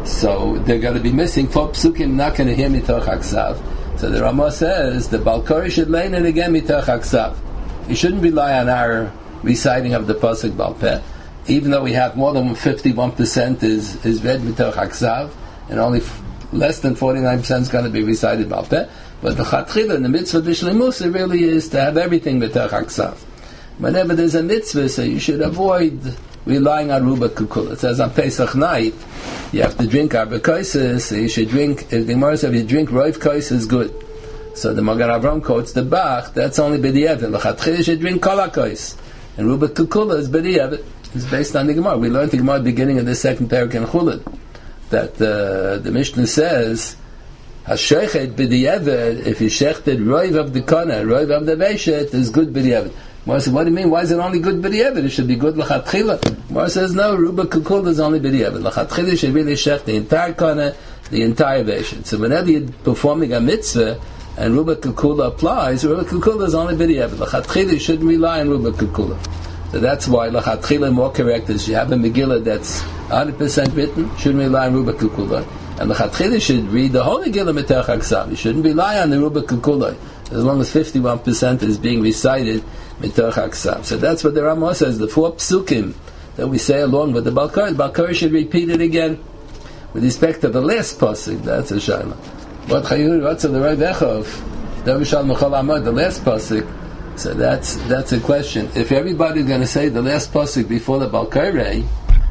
so they're going to be missing four psukim, not going to hear mitoch haksav. So the Ramah says the Balkari should learn it again mitoch haksav. You shouldn't rely on our reciting of the pasuk balpeh, even though we have more than fifty-one percent is is read mitoch haksav, and only f- less than forty-nine percent is going to be recited balpeh. But the Chatchila and the mitzvah b'shleimus, it really is to have everything mitoch haksav. Whenever there's a mitzvah, so you should avoid relying on ruba kukula. It says on Pesach night, you have to drink arba kaises, so you should drink, if the Gemara says if you drink roiv kais is good. So the Magen Avraham quotes the Bach, that's only b'di'evit. The Chatchila should drink kol hakais. And ruba kukula is b'di'evit. It's based on the Gemara. We learned the Gemara at the beginning of the second parak in Chulad, that uh, the Mishnah says, Hashechet b'di'evit, if you shechted roiv of the kana, roiv of the veshet, is good b'di'evit. Mara says, what do you mean? Why is it only good b'di'evit? It should be good l'chatchila. Mara says, no, ruba kukul is only b'di'evit. L'chatchila should really shech the entire kana, the entire veshet. So whenever you're performing a mitzvah, and ruba kukula applies, ruba kukula is only b'di'evit. L'chatchila shouldn't rely on ruba kukula. So that's why l'chatchila more correct is you have a Megillah that's one hundred percent written, shouldn't rely on ruba kukula. And the Chatchila should read the whole Megillah mitoch haksav. You shouldn't rely on the ruba kukuloi, as long as fifty-one percent is being recited mitoch haksav. So that's what the Ramah says. The four psukim that we say along with the Balkar, the Balkar should repeat it again. With respect to the last pasuk, that's a shayla. What chayur? What's the right echov? Davishal mechol amad. The last pasuk. So that's that's a question. If everybody's going to say the last pasuk before the Balkar,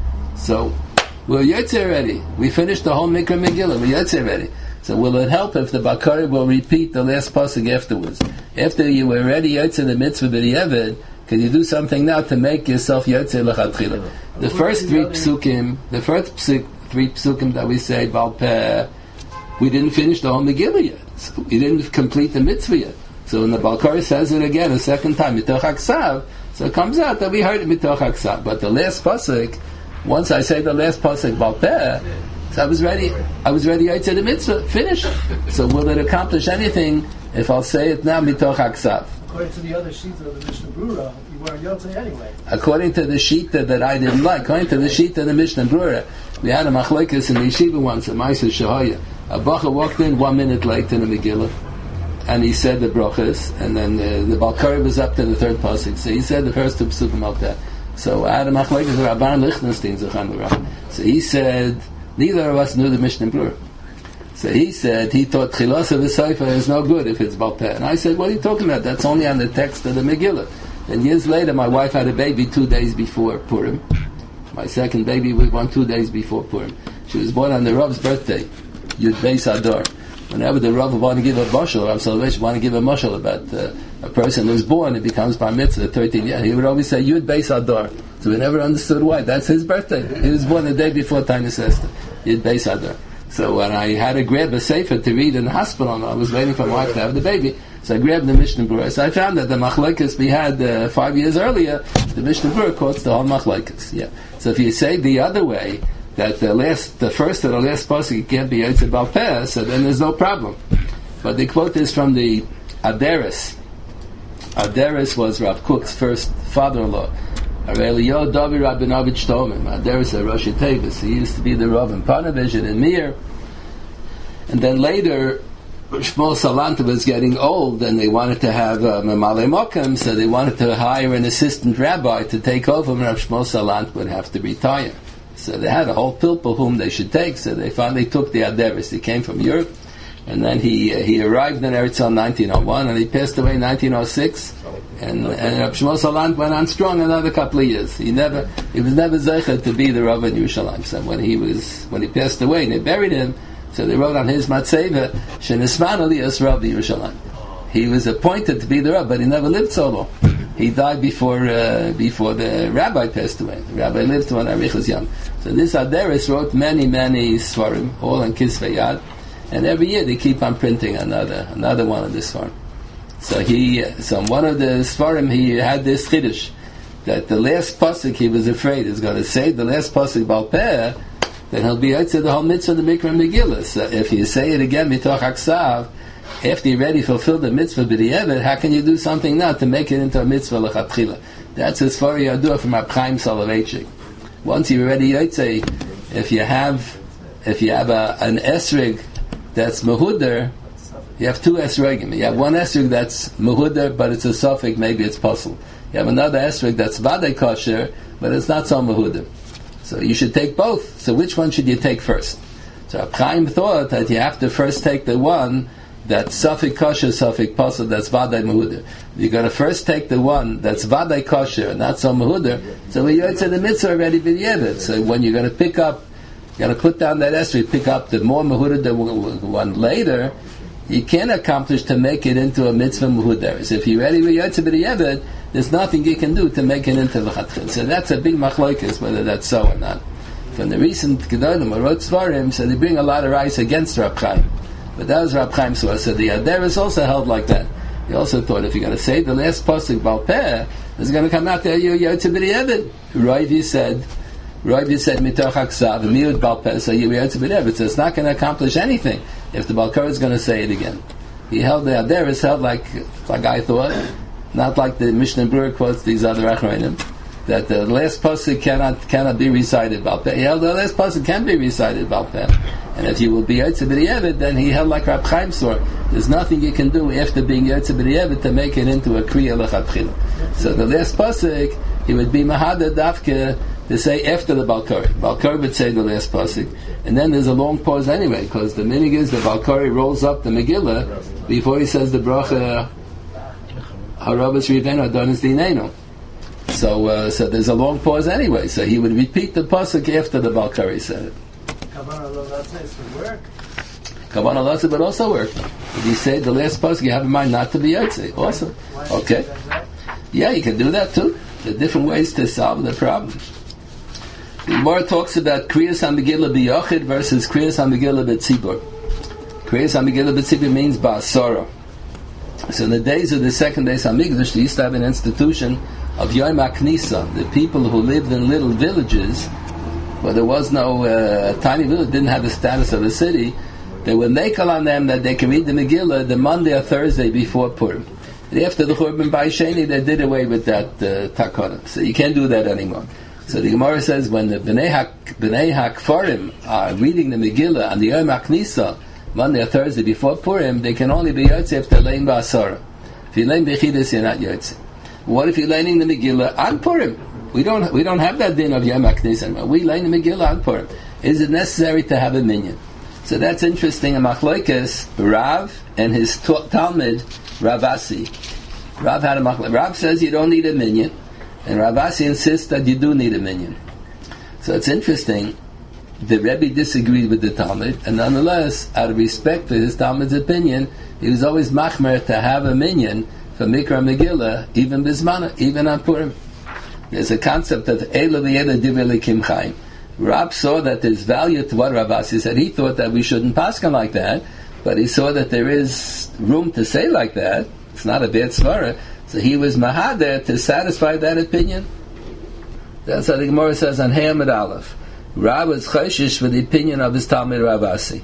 so. We're Yotze already. We finished the whole Mikra Megillah. We're Yotze already. So will it help if the Bakari will repeat the last pasuk afterwards? After you were already Yotze the mitzvah b'di'evit, can you do something now to make yourself Yotze l'chatchila? The first three psukim, the first psuk, three psukim that we say, Balpeh, we didn't finish the whole Megillah yet. So we didn't complete the mitzvah yet. So when the Balkari says it again a second time, mitoch haksav, so it comes out that we heard it mitoch haksav. But the last pasuk, once I say the last pasuk balpeh, so I was ready. I was ready. I said the mitzvah finished. So will it accomplish anything if I'll say it now mitoch haksav? According to the other shita of the Mishnah Brura, you weren't Yotze anyway. According to the shita that I didn't like, according to the shita of the Mishnah Brura, we had a machlokes in the yeshiva once. A ma'aser shahaya. A bacha walked in one minute late in the Megillah. and he said the brachas, and then uh, the Balkari was up to the third pasuk. So he said the first two pasukim up there. So Adam Machlekes Rabban Lichtenstein Zechan L'Rabban. So he said neither of us knew the Mishnah Berurah. So he said he thought Chilas of the Sefer is no good if it's Baal Peh. And I said, what are you talking about? That's only on the text of the Megillah. And years later, my wife had a baby two days before Purim. My second baby was born two days before Purim. She was born on the Rav's birthday, Yud Beis Adar. Whenever the Rav would want to give a mashal, Rav Soloveitch want to give a mashal about uh, a person who's born and becomes bar mitzvah at thirteen years, he would always say Yud Beis Adar. So we never understood why. That's his birthday. He was born the day before Tainus Esther, Yud Beis Adar. So when I had to grab a sefer to read in the hospital, and I was waiting for my wife to have the baby, so I grabbed the Mishnah Berurah. So I found that the machlokes we had uh, five years earlier, the Mishnah Berurah quotes the whole machlokes. Yeah. So if you say the other way, that the last, the first or the last pasuk can't be Yotze Baal Peh, so then there's no problem. But the quote is from the Aderes. Aderes was Rav Kook's first father-in-law. Aurelio David Rabinovich Tomim. Aderes a Rosh Tevis. He used to be the Rav in Panovich and in Mir. And then later, Shmuel Salant was getting old, and they wanted to have a Mamale Mokem, so they wanted to hire an assistant rabbi to take over, and Rav Shmuel Salant would have to retire. So they had a whole pilpul whom they should take, so they finally took the Aderes. He came from Europe, and then he uh, he arrived in Eretz in nineteen oh one, and he passed away in nineteen oh six, and, and Rav Shmuel Salant went on strong another couple of years. He never, he was never zeicher to be the Rav in Yerushalayim. So when he was, when he passed away, and they buried him, so they wrote on his matzeva, Shenisman Aliyas Rav Yerushalayim. He was appointed to be the Rav, but he never lived so long. He died before uh, before the rabbi passed away. The rabbi lived to when Arichas Yom. So this Aderes wrote many, many Svarim, all on Kisvei Yad, and every year they keep on printing another another one of this Svarim. So he, so in one of the Svarim he had this Chiddush, that the last pasuk he was afraid is going to say the last pasuk Baal Peh, then he'll be outside the whole mitzvah of the Mikra Megillah. So if you say it again mitoch Aksav, after you already fulfilled the mitzvah b'di'evet, how can you do something now to make it into a mitzvah l'chatchila? That's as far as you do it from Reb Chaim Soloveitchik. Once you're already yotzei, if you have if you have a, an esrig that's mehuder, you have two esrogim. You have one esrig that's mehuder, but it's a suffix, maybe it's puzzle. You have another esrig that's vadei kosher, but it's not so mehuder. So you should take both. So which one should you take first? So Reb Chaim thought that you have to first take the one that's suffix kosher, suffix puzzle, that's vadei mehuder. You're going to first take the one that's vadei kosher and not so mehuder. So when you're the mitzvah already b'di'evet. So when you're going to pick up, you're going to put down that esrog, pick up the more mehuder the one later, you can't accomplish to make it into a mitzvah mehuder. So if you're ready with Yotze b'di'evet, there's nothing you can do to make it into l'chatchil. So that's a big machlokes whether that's so or not. From the recent Gedolim who wrote Svarim, so they bring a lot of rice against Reb Chaim. But that was Reb Chaim Svar. So the Aderes also held like that. He also thought if you're going to say the last pasuk Baal Peh, it's going to come out there you Yotze b'di'evet. Rav said, Rav said mitoch Aksav and miut Baal Peh, so you Yotze b'di'evet. So it's not going to accomplish anything if the Balkar is going to say it again. He held the Aderes held like like I thought, not like the Mishnah Berurah quotes these other Achronim, that the last pasuk cannot cannot be recited Baal Peh. He held the last pasuk can be recited Baal Peh. And if you will be Yotze b'di'evet, then he held like Reb Chaim Svar. There's nothing you can do after being Yotze b'di'evet to make it into a kriya l'chatchila. So the last pasuk, he would be mahadeh dafke to say after the Balkari. Balkari would say the last pasuk, and then there's a long pause anyway, because the minig is the Balkari rolls up the Megillah before he says the bracha Harabas Rivenu Adonis Dinenu. So, uh, so there's a long pause anyway. So he would repeat the pasuk after the Balkari said it. Kavanah Lolatze would work. Kavanah Lolatze would also work. If you say the last pasuk, you have in mind not to be Yotze. Awesome. Okay. Yeah, you can do that too. There are different ways to solve the problem. The Gemara talks about Kriyas HaMegillah b'Yochid versus Kriyas HaMegillah b'Tzibur. Kriyas HaMegillah b'Tzibur means ba'asara. So in the days of the second days HaMikdash, they used to have an institution of Yom HaKnisa. The people who lived in little villages, where there was no uh, tiny village, didn't have the status of a city, they would make on them that they can read the Megillah the Monday or Thursday before Purim. And after the Churban Bayesheni, they did away with that uh, takana. So you can't do that anymore. So the Gemara says when the Bnei HaKfarim are reading the Megillah on the Yom HaKnisa, Monday or Thursday before Purim, they can only be Yotze if they're laying Ba'asara. If you're laying Bechidus, you're not Yotze. What if you're laying the Megillah on Purim? We don't we don't have that din of Yom HaKnesset. We lay the Megillah on Purim. Is it necessary to have a minyan? So that's interesting. In Machlokes, Rav and his Talmud, Rav Asi. Rav had a Machlokes. Rav says you don't need a minyan, and Rav Asi insists that you do need a minyan. So it's interesting. The Rebbe disagreed with the Talmud, and nonetheless, out of respect for his Talmud's opinion, he was always machmer to have a minyan for Mikra Megillah, even Bismana, even on Purim. There's a concept of Eila v'Eila Divrei Elokim Chaim. Rab saw that there's value to what Rav Asi said. He thought that we shouldn't paskin like that, but he saw that there is room to say like that. It's not a bad svara. So he was mahader to satisfy that opinion. That's how the Gemara says on Hayamid Aleph. Rab was choshish for the opinion of his Talmud Rav Asi.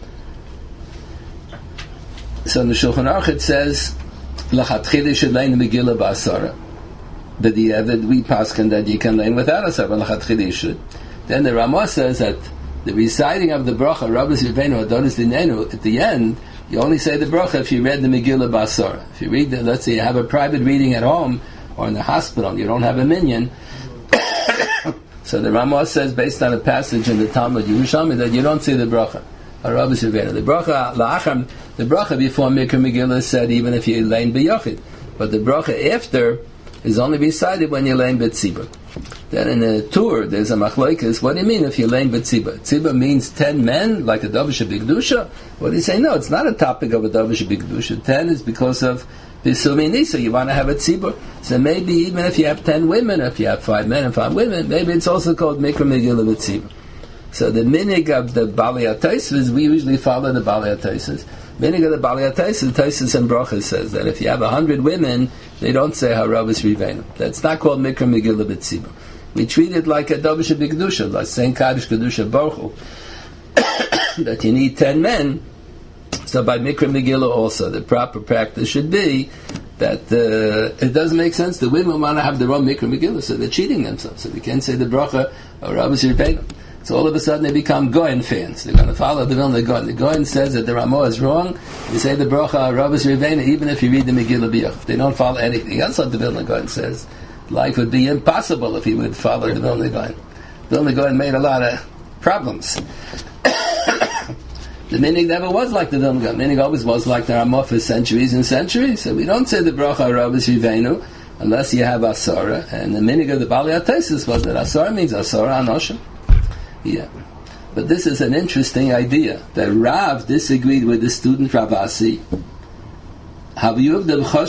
So in the Shulchan Aruch it says, L'chatchila should lay in the Megillah ba'asara. But the Evid, we paskin that you can lay without asara, but l'chatchila you should. Then the Ramah says that the reciting of the bracha, Rabbis Yirveinu, Adonis Dinenu, at the end, you only say the bracha if you read the Megillah Ba'asara. If you read the, let's say you have a private reading at home or in the hospital, you don't have a minyan. So the Ramah says, based on a passage in the Talmud Yerushalmi, that you don't say the bracha. Or Rabbis Yirveinu. The bracha, la'acham, the bracha before Mikra Megillah is said even if you're laying b'yochid. But the bracha after is only recited when you're laying b'tzibah. Then in a tour, there's a machlokes. What do you mean if you're laying b'tzibah? Tzibah means ten men, like a davar shebikdusha? What do you say? No, it's not a topic of a davar shebikdusha. Ten is because of bisumi nisa. You want to have a tzibah. So maybe even if you have ten women, or if you have five men and five women, maybe it's also called mikra megillah b'tzibah. So the minig of the Bali HaTosfos, we usually follow the Bali HaTosfos. Minig of the Bali HaTosfos, Tosfos and Brochus says that if you have a hundred women, they don't say Harabbos Riveinu. That's not called Mikra Megillah B'tzibah. We treat it like a Davar Shebikdusha, like saying Kaddish Kedusha Baruch Hu, that you need ten men. So by Mikra Megillah also, the proper practice should be that uh, it doesn't make sense. The women want to have their own Mikra Megillah, so they're cheating themselves. So they can't say the bracha or Harabbos Riveinu. So all of a sudden they become Goyen fans. They're going to follow the Vilna Goyen. The Goyen says that the Ramah is wrong. You say the bracha Harabbos Riveinu even if you read the Megillah B'yoch. If they don't follow anything else what the Vilna Goyen says, life would be impossible if he would follow the Vilna Goyen. The Vilna Goyen made a lot of problems. The meaning never was like the Vilna Goyen. The meaning always was like the Ramah for centuries and centuries. So we don't say the bracha Harabbos Riveinu unless you have Asara. And the meaning of the Bali HaTosfos was that Asara means Asara Anoshim. Yeah, but this is an interesting idea that Rav disagreed with the student Rav Asi. Rav is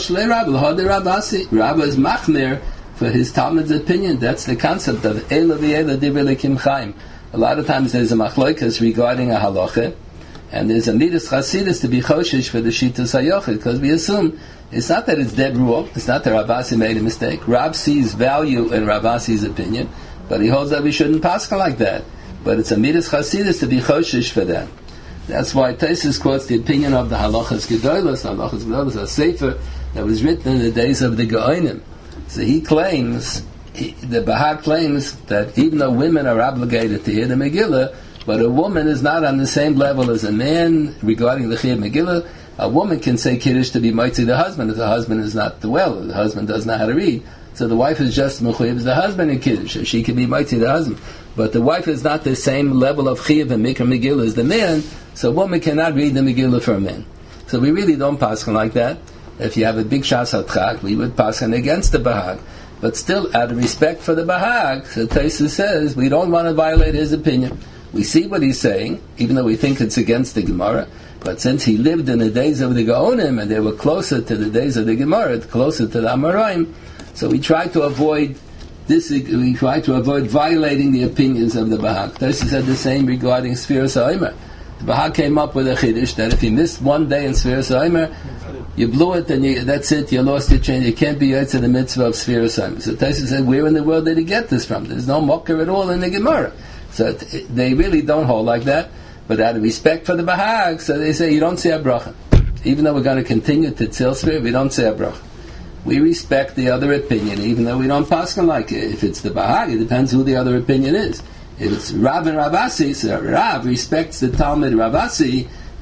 machmer for his Talmud's opinion. That's the concept of Eila v'Eila Divrei Elokim Chaim. A lot of times there's a machlokes regarding a halacha, and there's a midas chasidus to be choshish for the shitas hayochid, because we assume it's not that it's dead rule. It's not that Rav Asi made a mistake. Rav sees value in Rav Asi's opinion, but he holds that we shouldn't pascha like that. But it's a midas chasidus to be choshish for that. That's why Tosfos quotes the opinion of the halachas gedolos. Halachas gedolos, a sefer that was written in the days of the Gaonim. So he claims, he, the Bahag claims that even though women are obligated to hear the Megillah, but a woman is not on the same level as a man regarding the Chiyuv Megillah. A woman can say Kiddush to be mighty the husband if the husband is not well, if the husband doesn't know how to read. So the wife is just mechuyev as the husband in Kiddush. She can be mighty the husband. But the wife is not the same level of Chiyuv and Mikra Megillah as the man, so a woman cannot read the Megillah for a man. So we really don't paskin like that. If you have a big Shas HaTchak, we would paskin against the Bahag. But still, out of respect for the Bahag, the Tosfos says, we don't want to violate his opinion. We see what he's saying, even though we think it's against the Gemara. But since he lived in the days of the Gaonim, and they were closer to the days of the Gemara, closer to the Amoraim, so we try to avoid this. We try to avoid violating the opinions of the Bahag. Tosfos said the same regarding Sfiras HaOmer. The Bahag came up with a chiddush that if you missed one day in Sfiras HaOmer, you blew it, and you, that's it. You lost your chain. You can't be yotze the mitzvah of Sfiras HaOmer. So Tosfos said, where in the world did he get this from? There's no mocker at all in the Gemara. So it, they really don't hold like that. But out of respect for the Bahag, so they say you don't say a bracha. Even though we're going to continue to tzil Sfir, we don't say a bracha. We respect the other opinion, even though we don't paskin like it. If it's the Bahag, it depends who the other opinion is. If it's Rav and Rav Asi, so Rav respects the Talmud Rav Asi,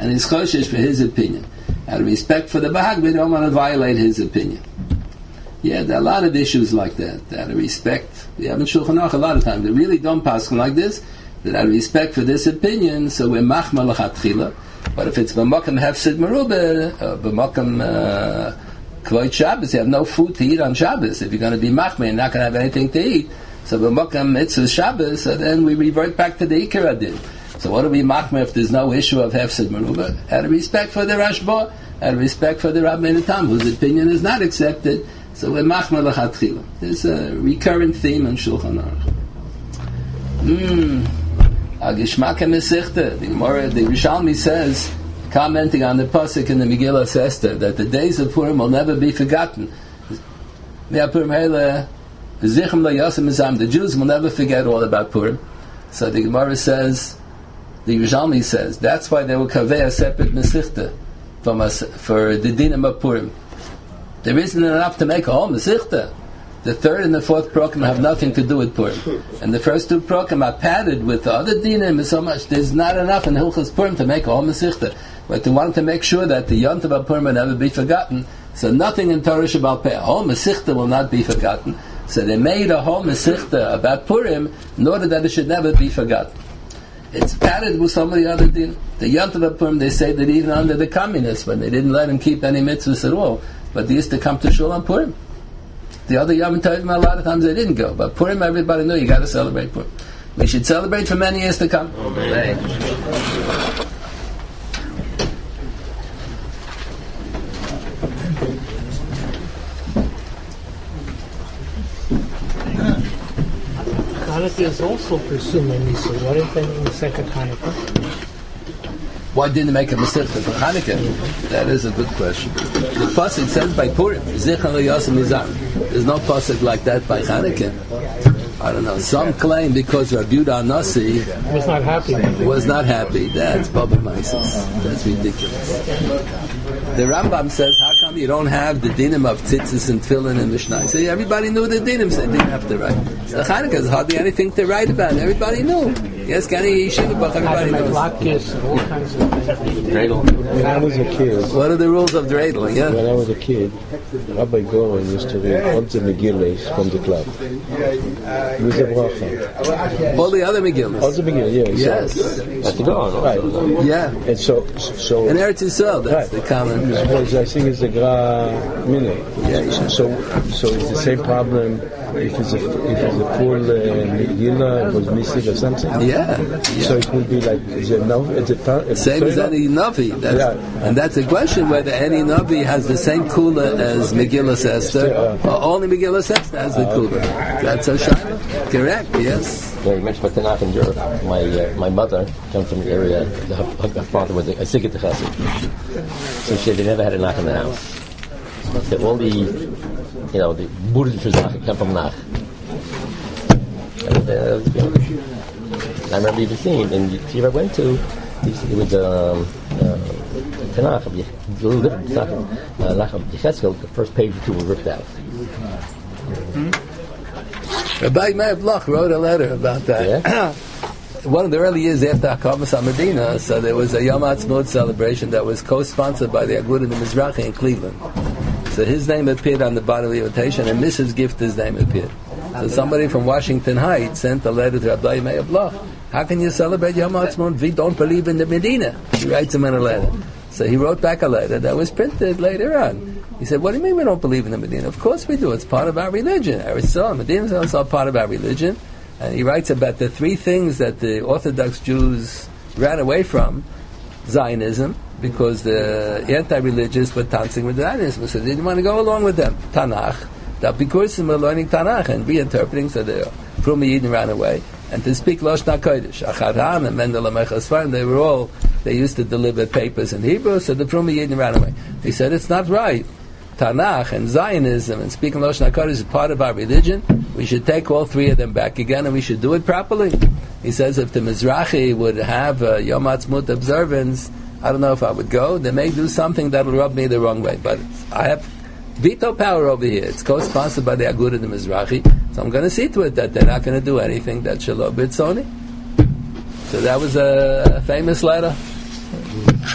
and he's choshesh for his opinion. Out of respect for the Bahag, we don't want to violate his opinion. Yeah, there are a lot of issues like that. Out of respect, we have in Shulchan Aruch a lot of times. They really don't pass like this. That out of respect for this opinion, so we're machma l'chatchila. But if it's b'makam hefsid merubah, uh, b'makam uh, kvod Shabbos, you have no food to eat on Shabbos. If you're going to be machma, you're not going to have anything to eat. So b'makam mitzvah Shabbos, so then we revert back to the Ikar Adin. So what do we machma if there's no issue of hefsid merubah? Out of respect for the Rashba, out of respect for the Rabbeinu Tam, whose opinion is not accepted. So we're machma l'chatchila. There's a recurrent theme in Shulchan Aruch. Hmm. Agishmak Mesichte, the Gemara, the Rishalmi says, commenting on the pasuk in the Megillah Esther, that the days of Purim will never be forgotten. The Jews will never forget all about Purim. So the Gemara says, the Rishalmi says, that's why they will kaveh a separate Mesichte from us for the dinim of Purim. There isn't enough to make a whole Mesichte. The third and the fourth program have nothing to do with Purim. And the first two program are padded with the other dinim so much. There's not enough in Hilchos Purim to make a whole Mesichte. But they wanted to make sure that the Yontav of Purim will never be forgotten. So nothing in Torah Shabbal Peh. A whole Mesichte will not be forgotten. So they made a whole Mesichte about Purim in order that it should never be forgotten. It's padded with some of the other dinim. The Yontav of Purim, they say that even under the communists, when they didn't let him keep any mitzvahs at all, but they used to come to Shul on Purim. The other Yom Tovim, a lot of times they didn't go. But Purim, everybody knew you got to celebrate Purim. We should celebrate for many years to come. Amen. Hanukkah is also pursuing Nisa. Why didn't they make the second Hanukkah? Why didn't they make a Masechta for Hanukkah? That is a good question. The pasuk says by Purim, Zichron L'Yosem Mizar. There's no pasuk like that by Hanukkah. I don't know. Some claim because Rabbi Yehuda Nasi was not happy. Was not happy. That's Baba Maisis. That's ridiculous. The Rambam says, how come you don't have the dinim of tzitzis and tefillin and mishnah? So everybody knew the dinim, so they didn't have to write. So Hanukkah is hardly anything to write about. Everybody knew. Yes, Gani Yeshiva, but everybody knows. All kinds of things. Dreidel. When I was a kid. What are the rules of dreidel? Yeah. When I was a kid, Rabbi Goren used to read all the Megillah from the club. It was a bracha. All the other Megillas. All the Megillah, yeah. Yes. That's the Goren. Right. Yeah. And so, so. In Eretz Yisrael, that's right. the common. Because I think it's the Gra Mine. Yeah. So, so it's the same problem if it's a if it's a full uh, Megillah, it was missing or something. Yeah. yeah. So it would be like is it no, it's a same as any Navi. That's, yeah. And that's a question whether any Navi has the same kula as Megillah Esther, or only Megillah Esther has the kula. That's a shayla. Correct. Yes. Yeah, you mentioned about Tanakh in Europe. My uh, my mother comes from the area. Her, her father was a, a Sikh Chassid, so she they never had a knock in the house. So all the, you know, the Buddhist Shazach come from Nach. And, uh, you know, I remember even seeing, and the year I went to, it was um, uh, Tanakh, a little different Tanakh, uh, Nach of Yechezkel, the first page or two were ripped out. Mm-hmm. Rabbi Meir Bloch wrote a letter about that. Yeah? One of the early years after Hakamas HaMedina, so there was a Yom HaAtzmaut celebration that was co-sponsored by the Agudah Mizrahi in Cleveland. So his name appeared on the bottom of the invitation, and Missus Gifter's name appeared. So somebody from Washington Heights sent a letter to Rabbi Meir Bloch. How can you celebrate Yom HaAtzmaut? We don't believe in the Medina. He writes him in a letter. So he wrote back a letter that was printed later on. He said, what do you mean we don't believe in the Medina? Of course we do. It's part of our religion. Aristotle, Medina is also part of our religion. And he writes about the three things that the Orthodox Jews ran away from Zionism, because the anti-religious were dancing with Zionism, so they didn't want to go along with them. Tanakh, the Apikurim were learning Tanakh and reinterpreting, so the Fruma Yidden ran away. And to speak Lashon HaKodesh, Acharan and Mendel HaMechasfarim, they were all, they used to deliver papers in Hebrew, so the Fruma Yidden ran away. He said, it's not right. Tanakh and Zionism and speaking Lashon HaKodesh is part of our religion. We should take all three of them back again, and we should do it properly. He says if the Mizrahi would have a Yom HaAtzmaut observance, I don't know if I would go. They may do something that will rub me the wrong way, but I have veto power over here. It's co-sponsored by the Agudah the Mizrahi, so I'm going to see to it that they're not going to do anything that Shelo B'Tzoni. So that was a famous letter.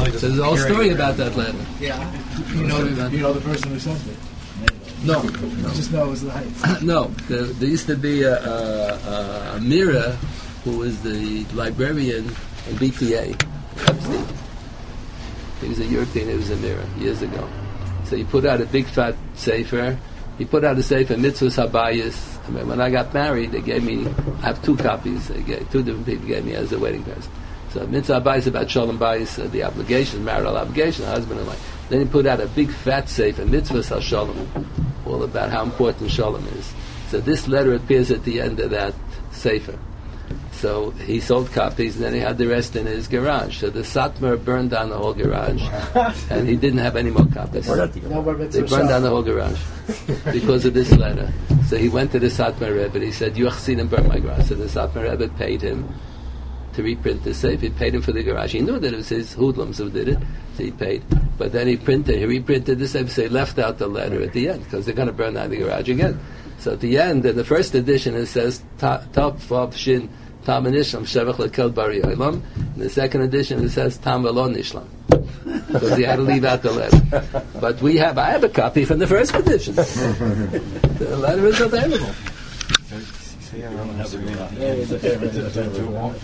Really So there's a whole story about that letter. Yeah. You know, you know the person who sent it. No, You just know it was the Heights. no. There, there used to be a, a, a Mira who was the librarian in B T A, Epstein. He was a European. He was a Mira years ago. So he put out a big fat sefer. He put out a sefer Mitzvahs Habayis. I mean, when I got married, they gave me. I have two copies. They gave, two different people gave me as a wedding present. So Mitzvah Habayis about Shalom Bayis, uh, the obligation, marital obligation, husband and wife. Then he put out a big fat sefer Mitzvahs HaShalom, all about how important Shalom is. So this letter appears at the end of that sefer. So he sold copies, and then he had the rest in his garage. So the Satmar burned down the whole garage, and he didn't have any more copies. No more They Mitzvah burned down Shalom. the whole garage because of this letter. So he went to the Satmar Rebbe, and he said, "You Chassidim burned my garage." So the Satmar Rebbe paid him to reprint the safe. He paid him for the garage. He knew that it was his hoodlums who did it, so he paid. But then he printed, he reprinted the safe, so he left out the letter at the end, because they're going to burn down the garage again. So at the end, in the first edition, it says, Top Vav Shin Tam Nishlam Shevach Lekel Bari Olam. In the second edition, it says Tam Velon Nishlam, because he had to leave out the letter. But we have, I have a copy from the first edition. The letter is available.